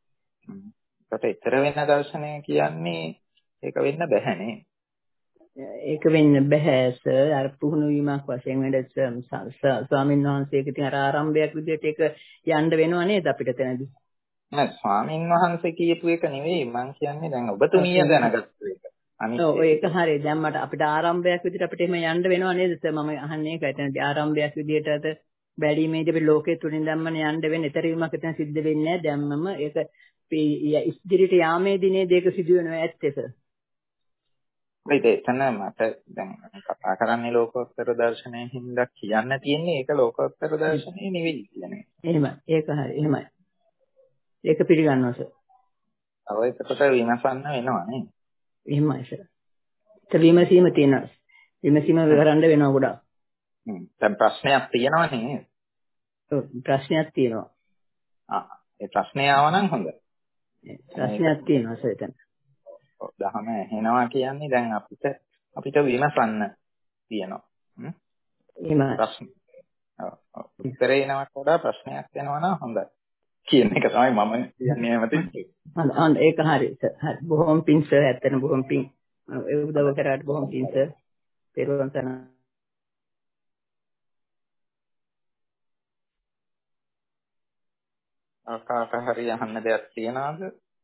[SPEAKER 1] ඒකට ඈතර වෙන දර්ශනය කියන්නේ ඒක වෙන්න බෑ නේ.
[SPEAKER 3] ඒක වෙන්න බෑ සර්. අර පුහුණු වීමක් වශයෙන් වැඩ ස්වාමීන් වහන්සේක තියෙන අර ආරම්භයක් විදිහට ඒක යන්න වෙනව නේද අපිට තැනදී?
[SPEAKER 1] නෑ ස්වාමීන් වහන්සේ කියපු එක නෙවෙයි මම කියන්නේ දැන් ඔබතුමිය දැනගත්තු එක. අනිත්
[SPEAKER 3] ඔව් ඒක හරිය. දැන් මට අපිට ආරම්භයක් විදිහට අපිට එහෙම යන්න වෙනව නේද සර්? මම අහන්නේ ඒකයි. එතනදී ආරම්භයක් විදිහට අද බැලීමේදී අපි ලෝකයේ තුලින් ධම්මනේ යන්න වෙන්නේ. ඊතර වීමක් එතන සිද්ධ වෙන්නේ නැහැ. දැම්මම ඒක ඉදිරියට යාමේදී නේද ඒක සිදු වෙනවා ඇත්තේ සර්.
[SPEAKER 1] ඒක එතන මට දැන් කතා කරන්නේ ලෝකෝත්තර දර්ශනයෙන් හින්දා කියන්න තියෙන්නේ ඒක ලෝකෝත්තර දර්ශනය නෙවෙයි කියන්නේ.
[SPEAKER 3] එහෙමයි. ඒක හරි. එහෙමයි. ඒක පිළිගන්නවා සර්.
[SPEAKER 1] ඔව් ඒකට විමසන්න වෙනවා නේ.
[SPEAKER 3] එහෙමයි සර්. ඒක විමසීම තියෙනවා. විමසීම කරන්න වෙනවා ගොඩක්.
[SPEAKER 1] හ්ම්. දැන් ප්‍රශ්නයක් තියෙනවා නේද?
[SPEAKER 3] ඔව් ප්‍රශ්නයක් තියෙනවා.
[SPEAKER 1] ආ ඒ ප්‍රශ්නේ ආව නම් හොඳයි.
[SPEAKER 3] ප්‍රශ්නයක් තියෙනවා සර් එතන.
[SPEAKER 1] ඔව් දහම ඇහෙනවා කියන්නේ දැන් අපිට අපිට විමසන්න තියෙනවා. හ්ම්.
[SPEAKER 3] එහෙමයි.
[SPEAKER 1] ප්‍රශ්න. ඔව් ඔව්. උත්තරේ එනවට වඩා ප්‍රශ්නයක් එනවා නම් හොඳයි. කියන එක තමයි මම කියන්නේ හැමතිස්සෙම.
[SPEAKER 3] හරි ඒක හරි සර්. හරි. බොහොම පිං සර් ඇත්තටම බොහොම පිං. ඒ උදව් කරාට බොහොම පිං සර්. පෙරවන් තන.
[SPEAKER 1] ආකාට හරි අහන්න දෙයක් තියනවාද?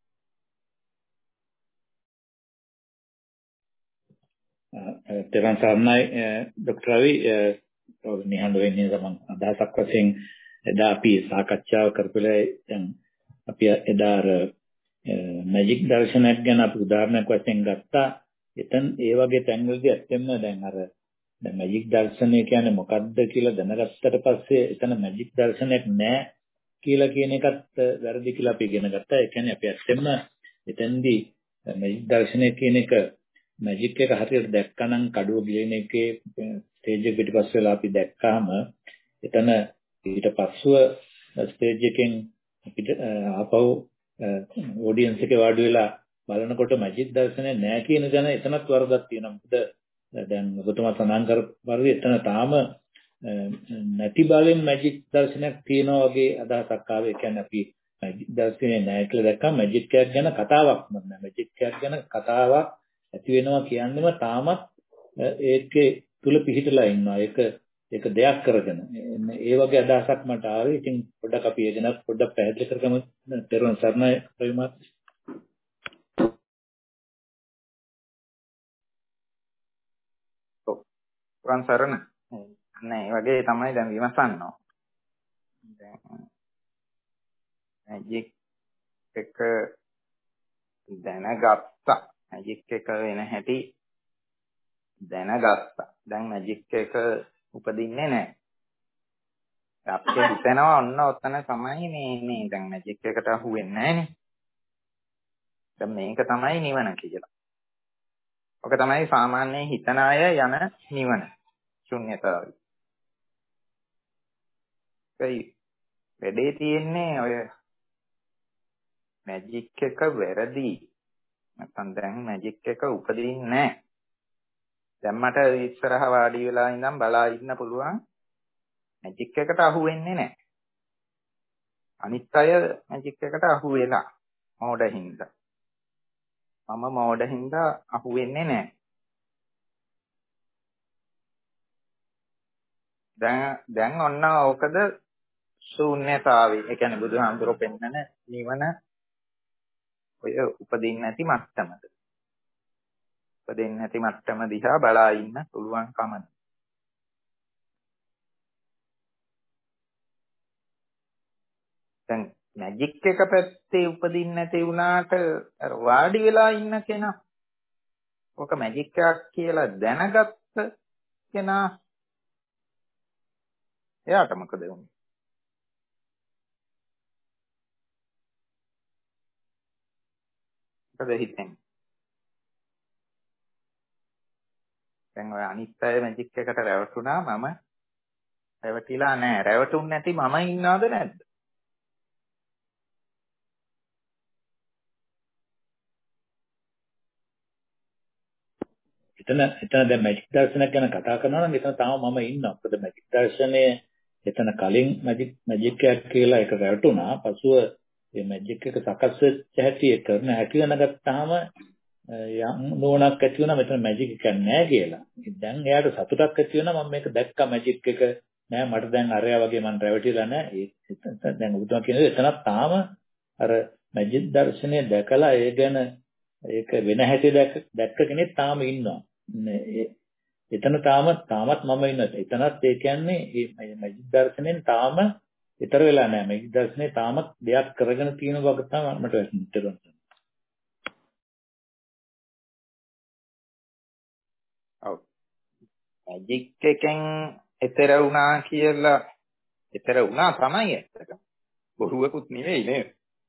[SPEAKER 4] තෙරුවන් සරණයි ડોક્ટર රවි නිහඬ වෙන්නේ තමයි අදහසක් වශයෙන් එදා අපි සාකච්ඡාව කරපුලා දැන් අපි එදා අර මැජික් දර්ශනයක් ගැන අපි උදාහරණයක් වශයෙන් ගත්තා. එතන ඒ වගේ තැන්වලදී ඇත්තෙන්ම දැන් අර දැන් මැජික් දර්ශනය කියන්නේ මොකක්ද කියලා දැනගත්තට පස්සේ එතන මැජික් දර්ශනයක් නැහැ කියලා කියන එකත් වැරදි කියලා අපි ඉගෙන ගත්තා. ඒ කියන්නේ අපි ඇත්තෙන්ම එතෙන්දී මැජික් දර්ශනය කියන එක මැජික් එක හරියට දැක්කනම් කඩුව ගිලින එකේ ස්ටේජ් එක පිටිපස්ස වෙලා අපි දැක්කාම එතන ඊට පස්සුව ස්ටේජ් එකෙන් අපිට ආපහු ඔඩියන්ස් එකේ වාඩි වෙලා බලනකොට මැජික් දර්ශනය නැහැ කියන දන එතනත් වරදක් තියෙනවා. මොකද දැන් ඔබතුමා සඳහන් කරපු පරිදි එතන තාම නැති බලෙන් මැජික් දර්ශනයක් තියෙනවා වගේ අදහසක් ආවේ. ඒ කියන්නේ අපි මැජික් දර්ශනේ නැහැ කියලා දැක්කම මැජික් එකක් ගැන කතාවක් නෑ. මැජික් එකක් ගැන කතාවක් ඇති වෙනවා කියන්නේම තාමත් ඒකේ තුල පිහිටලා ඉන්නවා. ඒක ඒක දෙයක් කරගෙන. ඒ වගේ අදහසක් මට ආවේ. ඉතින් පොඩ්ඩක් අපි ඒ ගැන පොඩ්ඩක් පැහැදිලි කරගමු. තෙරුවන් සරණයි ප්‍රවිමාත්.
[SPEAKER 1] ඔව්. තෙරුවන් සරණ. නෑ ඒ වගේ තමයි දැන් විමසන්නෝ. දැන් මැජික් එක දැනගත්තා. මැජික් එක වෙන හැටි දැනගත්තා. දැන් මැජික් එක උපදින්නේ නැහැ. අපිට හිතෙනවා ඔන්න ඔතන තමයි මේ මේ දැන් මැජික් එකට අහු වෙන්නේ නැහනේ. දැන් මේක තමයි නිවන කියලා. ඔක තමයි සාමාන්‍යයෙන් හිතන අය යන නිවන. ශුන්‍යතාවය. ඒ වැඩේ තියෙන්නේ ඔය මැජික් එක වැරදි. නැත්නම් දැන් මැජික් එක උපදින්නේ නැහැ. දැන් මට ඉස්සරහ වාඩි වෙලා ඉඳන් බලා ඉන්න පුළුවන්. මැජික් එකට අහු වෙන්නේ නැහැ. අනිත් අය මැජික් එකට අහු වෙලා මෝඩ හින්දා. මම මෝඩ හින්දා අහු වෙන්නේ නැහැ. දැන් දැන් ඔන්න ඕකද ශූන්‍යතාවය. ඒ කියන්නේ බුදුහාමුදුරුවෝ පෙන්නන නිවන ඔය උපදින්න නැති මට්ටමද. උපදින්න නැති මට්ටම දිහා බලා ඉන්න පුළුවන් කමද. දැන් මැජික් එක පැත්තේ උපදින්න නැති වුණාට අර වාඩි වෙලා ඉන්න කෙනා ඔක මැජික් එකක් කියලා දැනගත්ත කෙනා එයාට මොකද වුනේ? මොකද හිතෙන්නේ? දැන් ඔය අනිත් අය මැජික් එකට රැවටුණා මම රැවටිලා නැහැ. රැවටුන්නේ නැති මම ඉන්නවද නැද්ද?
[SPEAKER 4] එතන එතන දැන් මැජික් දර්ශනයක් ගැන කතා කරනවා නම් එතන තාම මම ඉන්නවා. මොකද මැජික් දර්ශනය එතන කලින් මැජික් මැජික් එකක් කියලා එක රැවටුණා. පසුව මේ මැජික් එක සකස් වෙච්ච හැටි ඒ කරන හැටි දැනගත්තාම යම් නෝනක් ඇති වෙනවා මෙතන මැජික් එකක් නැහැ කියලා. දැන් එයාට සතුටක් ඇති වෙනවා මම මේක දැක්කා මැජික් එක නෑ මට දැන් අරයා වගේ මම රැවටිලා නෑ. ඒ දැන් ඔබතුමා කියන්නේ එතනත් තාම අර මැජික් දර්ශනය දැකලා ඒ ගැන ඒක වෙන හැටි දැක්ක දැක්ක කෙනෙක් තාම ඉන්නවා. එතන තාම තාමත් මම ඉන්නවා. එතනත් ඒ කියන්නේ මේ මැජික් දර්ශනයෙන් තාම ඊතර වෙලා නැහැ. මැජික් දර්ශනේ තාමත් දෙයක් කරගෙන තියෙන බව තමයි මට වැටහෙන්නේ.
[SPEAKER 1] ඔව්. මැජික් එකෙන් ඊතර වුණා කියලා ඊතර වුණා තමයි ඇත්තටම. බොරුවකුත් නෙවෙයි නේද?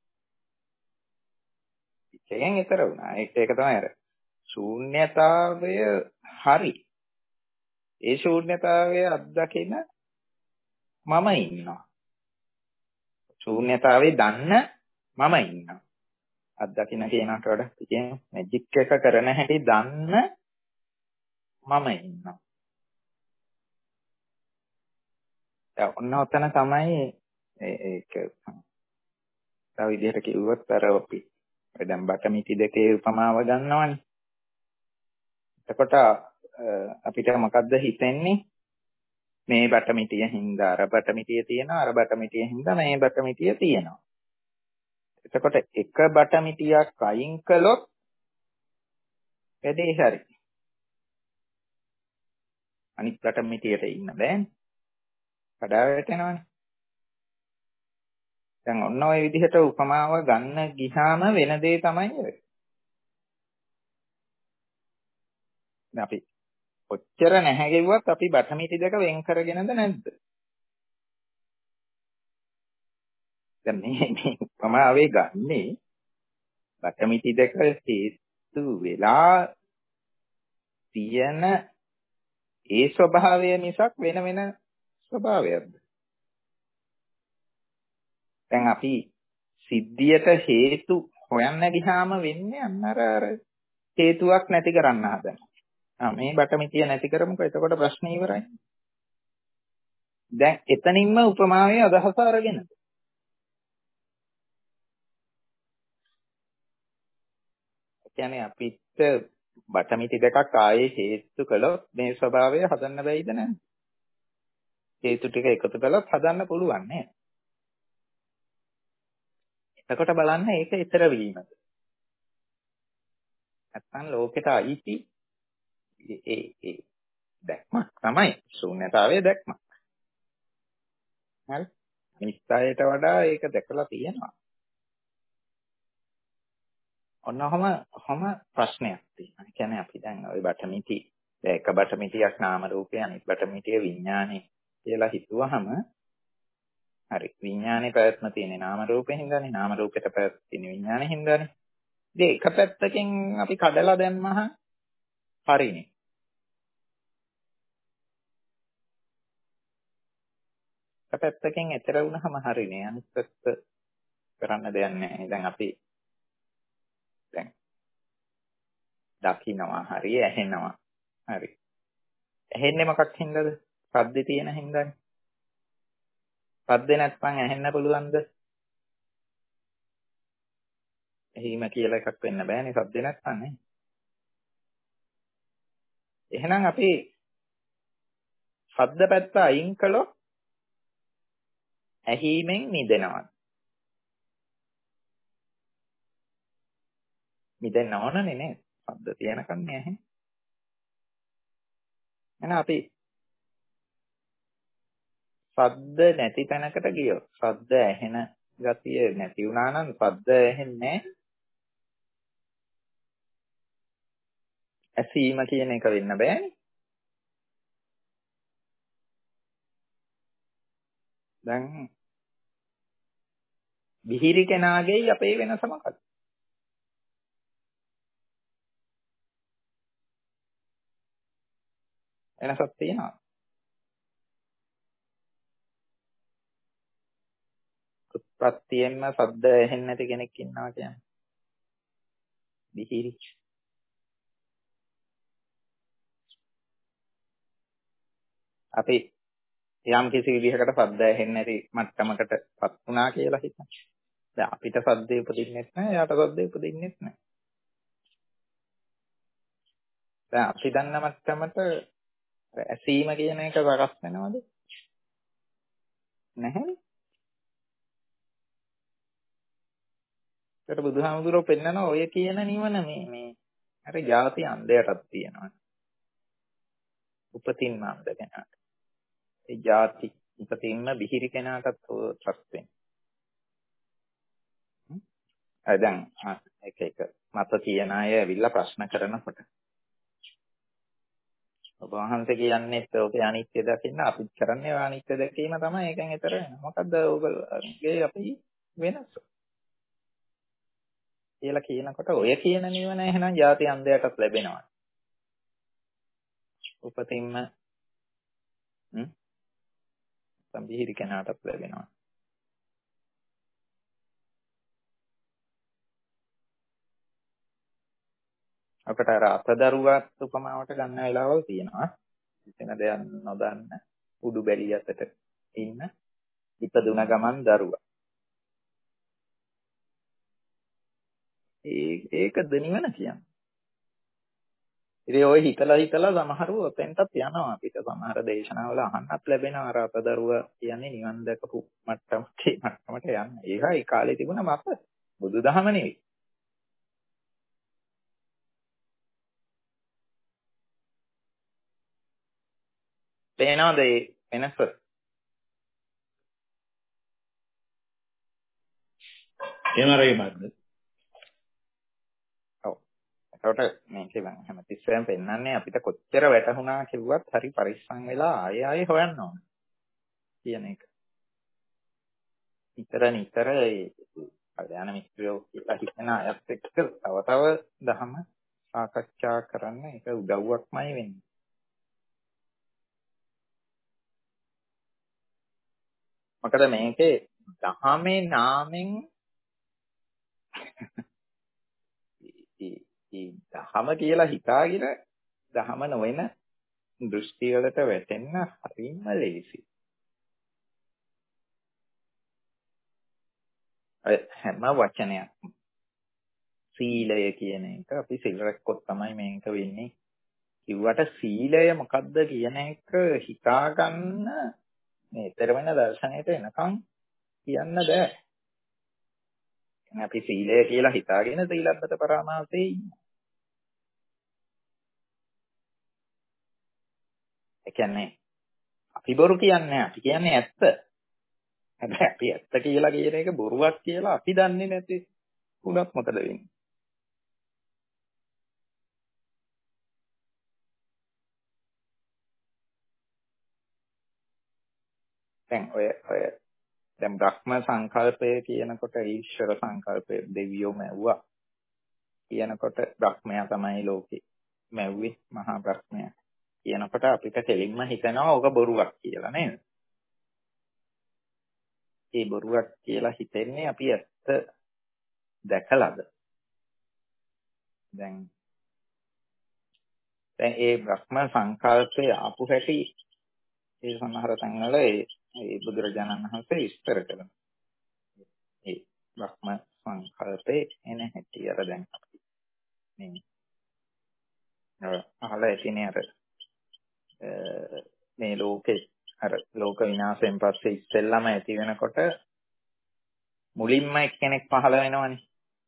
[SPEAKER 1] එකෙන් ඊතර වුණා. ඒක ඒක තමයි අර ශූන්‍යතාවය හරි. ඒ ශූන්‍යතාවය අත්දකින මම ඉන්නවා. ශූන්‍යතාවේ දන්න මම ඉන්නවා. අත්දකින කියනකට වඩා කියන්නේ මැජික් එක කරන හැටි දන්න මම ඉන්නවා. දැන් ඔන්න ඔතන තමයි ඒක තව විදිහට කිව්වොත් අර අපි දැන් බටමිටි දෙකේ උපමාව ගන්නවනේ. එතකොට අපිට මොකද්ද හිතෙන්නේ? මේ බටමිටිය හින්දා අර බටමිටිය තියෙනවා, අර බටමිටිය හින්දා මේ බටමිටිය තියෙනවා. එතකොට එක බටමිටියක් අයින් කළොත් වැඩේ හරි. අනිත් බටමිටියට ඉන්න බෑනේ. කඩා වැටෙනවනේ. දැන් ඔන්න ඔය විදිහට උපමාව ගන්න ගියාම වෙන දේ තමයි ඔය. දැන් අපි ඔච්චර නැහැ ගෙවුවත් අපි බටමිටි දෙක වෙන් කරගෙනද නැද්ද? දැන් මේ මේ උපමාවේ ගන්නේ බටමිටි දෙක හේතු වෙලා තියෙන ඒ ස්වභාවය මිසක් වෙන වෙන ස්වභාවයක්ද? දැන් අපි සිද්ධියට හේතු හොයන්න ගියාම වෙන්නේ අන්න අර අර හේතුවක් නැති කරන්න හදන. ආ මේ බටමිටිය නැති කරමුකෝ එතකොට ප්‍රශ්නේ ඉවරයි. දැන් එතනින්ම උපමාවේ අදහස අරගෙන. කියන්නේ අපිට බටමිටි දෙකක් ආයේ හේතු කළොත් මේ ස්වභාවය හදන්න බැයිද නැද්ද? හේතු ටික එකතු කළොත් හදන්න පුළුවන් නේද? එතකොට බලන්න ඒක ඊතර වීමද? නැත්නම් ලෝකෙට අයිති ඒ ඒ දැක්මක් තමයි ශූන්‍යතාවයේ දැක්මක්. හරි? නිස්සාරයට වඩා ඒක දැකලා තියෙනවා. ඔන්න ඔහම ඔහම ප්‍රශ්නයක් තියෙනවා. ඒ කියන්නේ අපි දැන් ওই බටමිටි එක බටමිටියක් නාම රූපේ අනිත් බටමිටිය විඥානේ කියලා හිතුවහම හරි විඥානේ පැවැත්ම තියෙන්නේ නාම රූපේ හින්දානේ නාම රූපෙට පැවැත්ම තියෙන්නේ විඥානේ හින්දානේ. ඉතින් එක පැත්තකින් අපි කඩලා දැම්මහම හරිනේ. එක පැත්තකින් එතර වුණාම හරිනේ. අනිත් පැත්ත කරන්න දෙයක් නැහැ. දැන් අපි දැන් දකින්නවා හරි ඇහෙනවා. හරි. ඇහෙන්නේ මොකක් හින්දාද? ශබ්දේ තියෙන හින්දානේ. ශබ්දේ නැත්නම් ඇහෙන්න පුළුවන්ද? ඇහිම කියලා එකක් වෙන්න බෑනේ ශබ්දේ නැත්නම් නේ. එහෙනම් අපි ශබ්ද පැත්ත අයින් කළොත් ඇහිමෙන් මිදෙනවා. මිදෙන්න ඕනනේ නේද? ශබ්ද තියෙනකම් නේ ඇහෙන්නේ. එහෙනම් අපි ශබ්ද නැති තැනකට ගියොත් ශබ්ද ඇහෙන ගතිය නැති වුණා නම් ශබ්ද ඇහෙන්නේ ඇසීම කියන එක වෙන්න බෑනේ. දැන් විහිරි කෙනාගේ අපේ වෙනස මොකක්ද? වෙනසක් තියෙනවා. උත්පත්තියෙන්ම ශබ්ද ඇහෙන්නේ නැති කෙනෙක් ඉන්නවා කියන්නේ. විහිරි. අපි යම් කිසි විදිහකට ශබ්ද ඇහෙන්නේ නැති මට්ටමකටපත් වුණා කියලා හිතන්න. දැන් අපිට ශබ්දේ උපදින්නෙත් නැහැ, යාට ශබ්දේ උපදින්නෙත් නැහැ. දැන් අපි දන්න මට්ටමට ඇසීම කියන එක වරස් වෙනවද? නැහැ. ඒකට බුදුහාමුදුරුවෝ පෙන්නන ඔය කියන නිවන මේ මේ අර ಜಾති අන්ධයටත් තියෙනවා. උපතින්ම අන්ධ කෙනාට. ඒ ಜಾති උපතින්ම බිහිරි කෙනාටත් ත්‍රස් වෙනවා. අය දැන් එක එක මත කියන අය ඇවිල්ලා ප්‍රශ්න කරනකොට ඔබ වහන්සේ කියන්නේ ඔබේ අනිත්‍ය දකින්න අපිත් කරන්නේ අනිත්‍ය දැකීම තමයි ඒකෙන් ඈතර වෙනවා. මොකද්ද ඔබගේ අපි වෙනස? කියලා කියනකොට ඔය කියන නිවන එහෙනම් ಜಾති අන්ධයටත් ලැබෙනවා. උපතින්ම හ්ම් සම්බිහිරි කෙනාටත් ලැබෙනවා. අපට අර අතදරුවත් උපමාවට ගන්න වෙලාවල් තියෙනවා. ඉතින් දෙයක් නොදන්න උඩු බැලිය අතට ඉන්න ඉපදුන ගමන් දරුවා. ඒ ඒකද නිවන කියන්නේ. ඉතින් ඔය හිතලා හිතලා සමහරව ඔතෙන්ටත් යනවා. අපිට සමහර දේශනාවල අහන්නත් ලැබෙනවා අර අතදරුවා කියන්නේ නිවන් දැකපු මට්ටමට මට්ටමට යන්න. ඒකයි කාලේ තිබුණ මත බුදුදහම නෙවෙයි. පේනවද ඒ වෙනස?
[SPEAKER 4] එහෙමයි.
[SPEAKER 1] ඔව්. ඒකට මේකේ මම හැමතිස්සෙම පෙන්නන්නේ අපිට කොච්චර වැටහුණා කිව්වත් හරි පරිස්සම් වෙලා ආයෙ ආයෙ හොයන්න ඕන කියන එක. නිතර නිතර ඒ කල්‍යාණ මිත්‍රයෝ කියලා හිතන අයත් එක්ක තව තව ධම සාකච්ඡා කරන්න ඒක උදව්වක්මයි වෙන්නේ. මොකද මේකේ දහමේ නාමෙන් ඒ දහම කියලා හිතාගෙන දහම නොවන දෘෂ්ටි වලට වැටෙන්න හරිම ලේසි. හැම වචනයක් සීලය කියන එක අපි සිල් රැක්කොත් තමයි මේක වෙන්නේ. කිව්වට සීලය මොකද්ද කියන එක හිතා ගන්න මේ ඊතර වෙන දර්ශනයට එනකම් කියන්න බෑ. අපි සීලය කියලා හිතාගෙන සීලබ්බත පරාමාසයේ ඉන්නවා. ඒ කියන්නේ අපි බොරු කියන්නේ අපි කියන්නේ ඇත්ත. හැබැයි අපි ඇත්ත කියලා කියන එක බොරුවක් කියලා අපි දන්නේ නැති උනත් මොකද වෙන්නේ? දැන් ඔය ඔය දැන් බ්‍රහ්ම සංකල්පය කියනකොට ඊශ්වර සංකල්පය දෙවියෝ මැව්වා කියනකොට බ්‍රහ්මයා තමයි ලෝකේ මැව්වේ මහා බ්‍රහ්මයා කියනකොට අපිට දෙලින්ම හිතෙනවා ඕක බොරුවක් කියලා නේද? ඒ බොරුවක් කියලා හිතෙන්නේ අපි ඇත්ත දැකලාද? දැන් දැන් ඒ බ්‍රහ්ම සංකල්පය ආපු හැටි ඒ සමහර තැන්වල ඒ ඒ බුදුරජාණන් වහන්සේ විස්තර කරනවා. ඒ බ්‍රහ්ම සංකල්පේ එන හැටි අර දැන් අපි මේ අහලා ඇතිනේ අර මේ ලෝකේ අර ලෝක විනාශයෙන් පස්සේ ඉස්සෙල්ලාම ඇති වෙනකොට මුලින්ම එක්කෙනෙක් පහළ වෙනවනේ.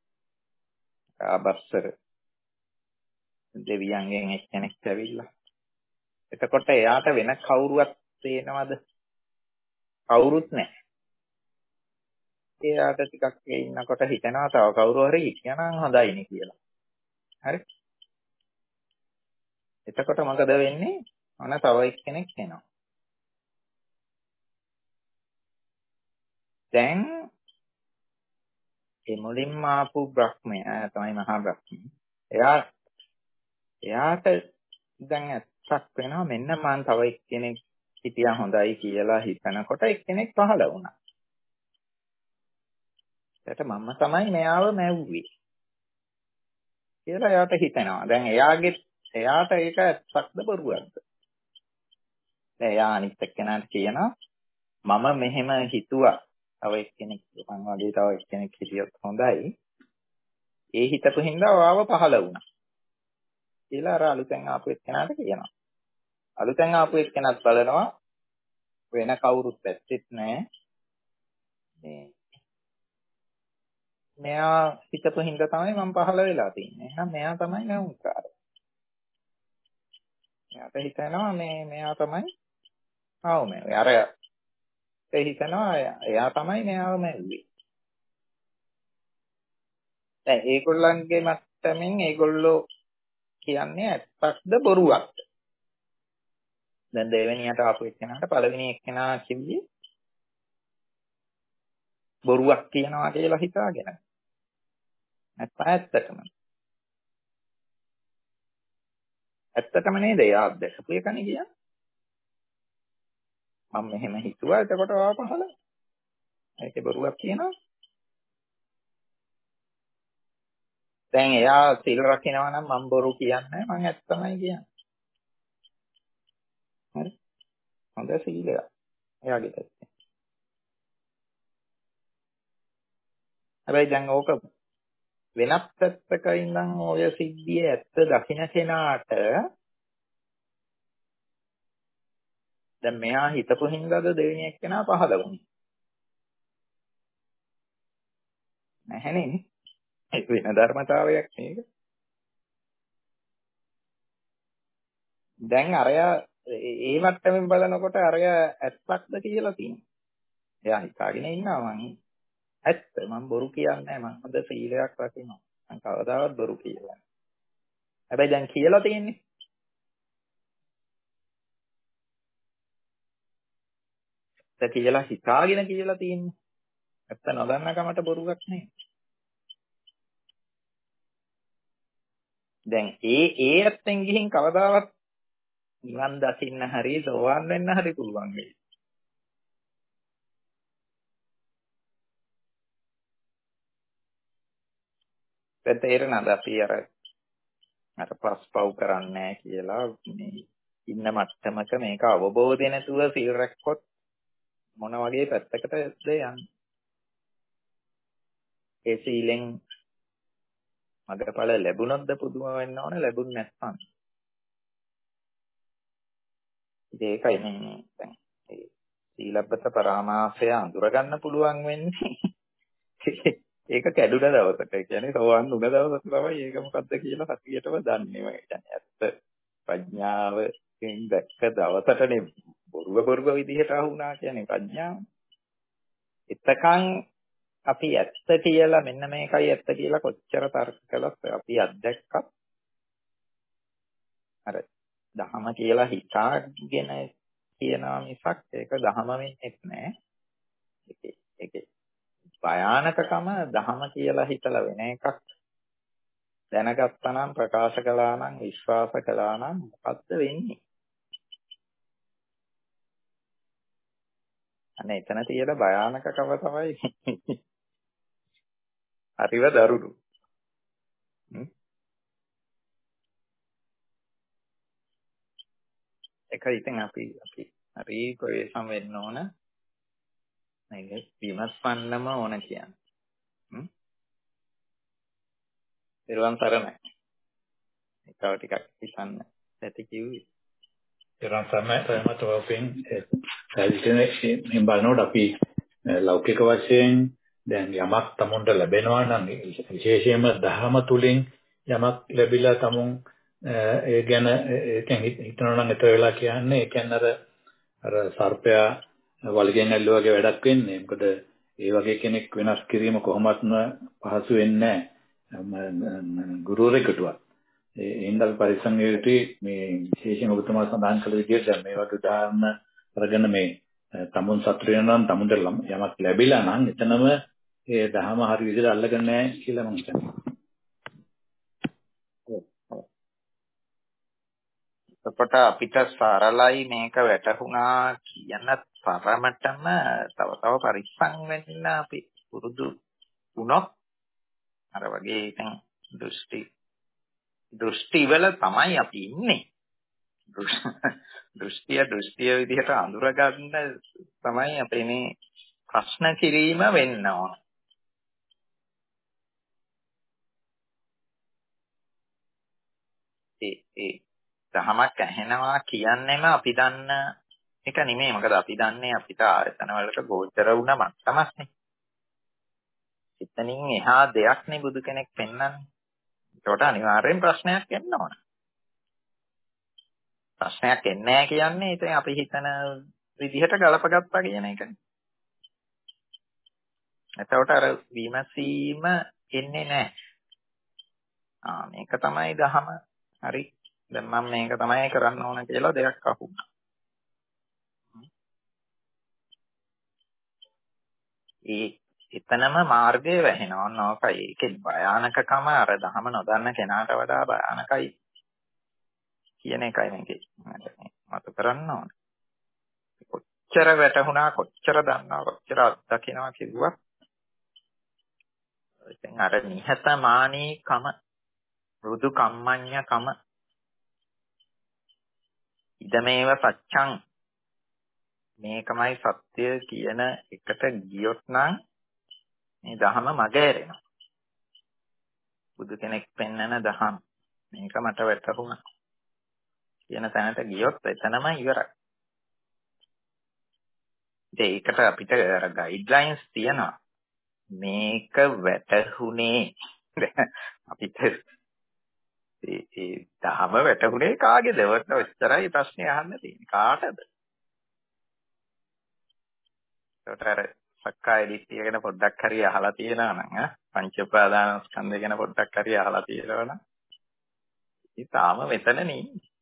[SPEAKER 1] ආබස්සර දෙවියන්ගෙන් එක්කෙනෙක් ඇවිල්ලා. එතකොට එයාට වෙන කවුරුවත් තේනවද? කවුරුත් නැහැ. එයාට ටිකක් ඉන්නකොට හිතනවා තව කවුරු හරි ඉක්කනම් හොඳයිනේ කියලා. හරි? එතකොට මොකද වෙන්නේ? අන තව එක්කෙනෙක් එනවා. දැන් ඒ මුලින්ම ආපු බ්‍රහ්මයා තමයි මහා බ්‍රහ්මී. එයා එයාට දැන් ඇත්තක් වෙනවා මෙන්න මං තව එක්කෙනෙක් හිටියා හොඳයි කියලා හිතනකොට එක්කෙනෙක් පහළ වුණා. ඒකට මම තමයි මෙයාව මැව්වේ කියලා එයාට හිතෙනවා. දැන් එයාගේ එයාට ඒක ඇත්තක්ද බොරුවක්ද? දැන් එයා අනිත් එක්කෙනාට කියනවා මම මෙහෙම හිතුවා. තව එක්කෙනෙක් මං වගේ තව එක්කෙනෙක් හිටියොත් හොඳයි. ඒ හිතපු හින්දා ඔයාව පහළ වුණා. කියලා අර අලුතෙන් ආපු එක්කෙනාට කියනවා. අලුතෙන් ආපු එක්කෙනාත් බලනවා වෙන කවුරුත් ඇත්තෙත් නැහැ. මේ මෙයා හිතපු හින්දා තමයි මම පහළ වෙලා තින්නේ. එහෙනම් මෙයා තමයි නවුන්කාරය. එයාට හිතෙනවා මේ මෙයා තමයි ආව මේ. අර ඒ හිතනවා එයා තමයි මෙයාව මැව්වේ. දැන් ඒගොල්ලන්ගේ මත්තමින් ඒගොල්ලෝ කියන්නේ ඇත්තක්ද බොරුවක්ද? දැන් දෙවෙනියට ආපු එක්කෙනාට පළවෙනි එක්කෙනා කිව්වේ බොරුවක් කියනවා කියලා හිතාගෙන. නැත්නම් ඇත්තටම. ඇත්තටම නේද එයා දැකපු එකනේ කියන්නේ. මම මෙහෙම හිතුවා එතකොට ආව පහළ. ඒකේ බොරුවක් කියනවා. දැන් එයා සිල් රකින්නවා නම් මම බොරු කියන්නේ මම ඇත්ත තමයි කියන්නේ. හරි. හොඳ සීලයක්. එයාගේ පැත්තෙන්. හැබැයි දැන් ඕක වෙනත් පැත්තක ඉඳන් ඔය සිද්ධිය ඇත්ත දකින්න කෙනාට දැන් මෙයා හිතපු හින්දාද දෙවෙනි එක්කෙනා පහළ වුණේ. නැහැනේ. ඒක වෙන ධර්මතාවයක් නේද? දැන් අරයා ඒ මට්ටමින් බලනකොට අරයා ඇත්තක්ද කියලා තියෙනවා. එයා හිතාගෙන ඉන්නවා මං ඇත්ත මම බොරු කියන්නේ මං හොඳ සීලයක් රකින්නවා. මං කවදාවත් බොරු කියන්නේ නැහැ. හැබැයි දැන් කියලා තියෙන්නේ ඇත්ත කියලා හිතාගෙන කියලා තියෙන්නේ. ඇත්ත නොදන්න කමට බොරුවක් නෙවෙයි. දැන් ඒ ඒ ඇත්තෙන් ගිහින් කවදාවත් නිවන් දකින්න හරි සෝවාන් වෙන්න හරි පුළුවන් වෙයි. දැන් තේරෙනවද අපි අර අර පස්පව් කරන්නේ කියලා මේ ඉන්න මට්ටමක මේක අවබෝධය නැතුව සිල් රැක්කොත් මොන වගේ පැත්තකටද යන්නේ? ඒ සීලෙන් මගපල ලැබුණොත්ද පුදුම වෙන්න ඕනේ ලැබුණ නැත්නම්. ඒකයි මේ දැන් ඒ සීලබ්බත පරාමාසය අඳුර ගන්න පුළුවන් වෙන්නේ. ඒක කැඩුන දවසට. ඒ කියන්නේ සෝවන් උන දවසට තමයි ඒක මොකද්ද කියලා හරියටම දන්නේ. මම කියන්නේ ඇත්ත ප්‍රඥාවෙන් දැක්ක දවසටනේ බොරුව බොරුව විදිහට අහුණා කියන්නේ ප්‍රඥාව. එතකන් අපි ඇත්ත කියලා මෙන්න මේකයි ඇත්ත කියලා කොච්චර තර්ක කළත් අපි අත්දැක්කත් අර දහම කියලා හිතාගෙන කියනවා මිසක් ඒක දහම වෙන්නේ නැහැ. ඒකේ ඒකේ භයානකකම දහම කියලා හිතලා වෙන එකක් දැනගත්තා නම් ප්‍රකාශ කළා නම් විශ්වාස කළා නම් මොකද්ද වෙන්නේ? අනේ එතන තියෙන භයානකකම තමයි හරිව දරුණු. ඒක ඉතින් අපි අපි හරි ප්‍රවේශම් වෙන්න ඕන. මේක විමර්ශන්නම ඕන කියන්නේ. හ්ම්. ඊළඟ තරමයි. ඒකව ටිකක් හිතන්න ඇති කිව්වේ.
[SPEAKER 4] ඊළඟ සමය සමත වශයෙන් සැලසෙන බලනකොට අපි ලෞකික වශයෙන් දැන් යමක් තමුන්ට ලැබෙනවා නම් විශේෂයෙන්ම දහම තුලින් යමක් ලැබිලා තමුන් ඒ ගැන ඒකෙන් හිතනවා නම් ඒතර වෙලා කියන්නේ ඒ කියන්නේ අර අර සර්පයා වලගෙන් ඇල්ලුවා වගේ වැඩක් වෙන්නේ. මොකද ඒ වගේ කෙනෙක් වෙනස් කිරීම කොහොමත්ම පහසු වෙන්නේ නැහැ. ගුරුවරයෙකුටවත්. ඒ ඉන්දල් පරිසං වේටි මේ විශේෂයෙන් ඔබතුමා සඳහන් කළ විදිහට දැන් මේ වගේ උදාහරණ අරගෙන මේ තමුන් සතුට වෙනවා නම් තමුන්ට යමක් ලැබිලා නම් එතනම ඒ දහම හරි විදිහට අල්ලගන්නේ නැහැ කියලා මම හිතනවා.
[SPEAKER 1] එතකොට අපිට සරලයි මේක වැටහුණා කියන තරමටම තව තව පරිස්සම් වෙන්න අපි පුරුදු වුණොත් අර වගේ ඉතින් දෘෂ්ටි දෘෂ්ටි වල තමයි අපි ඉන්නේ. දෘෂ්ටිය දෘෂ්ටිය විදිහට අඳුරගන්න තමයි අපේ මේ ප්‍රශ්න කිරීම වෙන්න ඕන. ඒ ඒ දහමක් ඇහෙනවා කියන්නේම අපි දන්න එක නෙමෙයි. මොකද අපි දන්නේ අපිට ආයතන වලට ගෝචර වුණ මට්ටමක්නේ. එතනින් එහා දෙයක් නේ බුදු කෙනෙක් පෙන්වන්නේ. ඒකට අනිවාර්යෙන් ප්‍රශ්නයක් එන්න ඕන. ප්‍රශ්නයක් එන්නේ නැහැ කියන්නේ ඉතින් අපි හිතන විදිහට ගලපගත්තා කියන එකනේ. එතකොට අර විමසීම එන්නේ නැහැ. ආ මේක තමයි දහම. හරි. දැන් මම මේක තමයි කරන්න ඕන කියලා දෙයක් අහුණා. ඒ එතනම මාර්ගය වැහෙනවා නෝකයි. ඒකේ භයානකකම අර දහම නොදන්න කෙනාට වඩා භයානකයි කියන එකයි මේකේ මත කරන්න ඕන. කොච්චර වැටුණා කොච්චර දන්නවා කොච්චර අත්දකින්නවා කිව්වා. ඉතින් අර නිහතමානීකම මෘදු කම්මඤ්ඤකම ඉදමේව සත්‍යං මේකමයි සත්‍ය කියන එකට ගියොත් නම් මේ ධහම මග ඇරෙනවා. බුදු කෙනෙක් පෙන්වන ධහම මේක මට වැටහුණා කියන තැනට ගියොත් එතනම ඉවරයි. ඒකට අපිට අර ගයිඩ්ලයින්ස් තියෙනවා. මේක වැටහුනේ අපිට ඒ ඒ ධහම වැටහුනේ කාගේද? ඔච්චරයි ප්‍රශ්නේ අහන්න තියෙන්නේ. කාටද? ඒකට සක්කාය දිට්ඨිය ගැන පොඩ්ඩක් හරි අහලා තියෙනවා නම් පංච උපාදාන ස්කන්ධය ගැන පොඩ්ඩක් හරි අහලා තියෙනවා නම් ඉතින් තාම මෙතන නේ.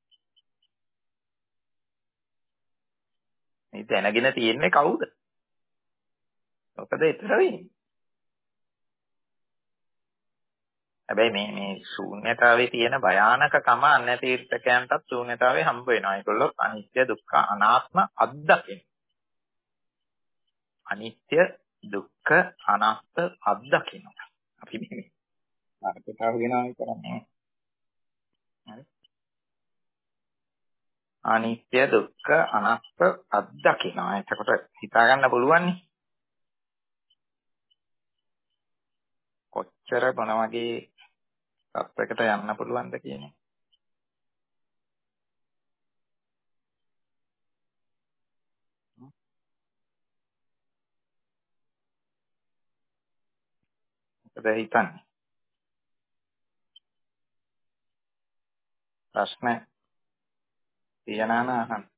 [SPEAKER 1] මේ දැනගෙන තියෙන්නේ කවුද? මොකද ඊතර වෙන්නේ? හැබැයි මේ මේ ශූන්‍යතාවේ තියෙන භයානකකම අන්‍ය තීර්ථකයන්ටත් ශූන්‍යතාවේ හම්බ වෙනවා. ඒගොල්ලෝ අනිත්‍ය දුක්ඛ අනාත්ම අත්දකින. අනිත්‍ය දුක්ඛ අනාත්ම අත්දකිනවා. අපි මේ අර්ථතාව ගෙනාවි කරන්නේ. හරි. අනිත්‍ය දුක්ඛ අනාත්ම අත්දකිනවා. එතකොට හිතා ගන්න පුළුවන් නේ. එච්චර මොන වගේ තත්යකට යන්න පුළුවන්ද කියන්නේ. මොකද හිතන්නේ? ප්‍රශ්න තියනවා නම් අහන්න.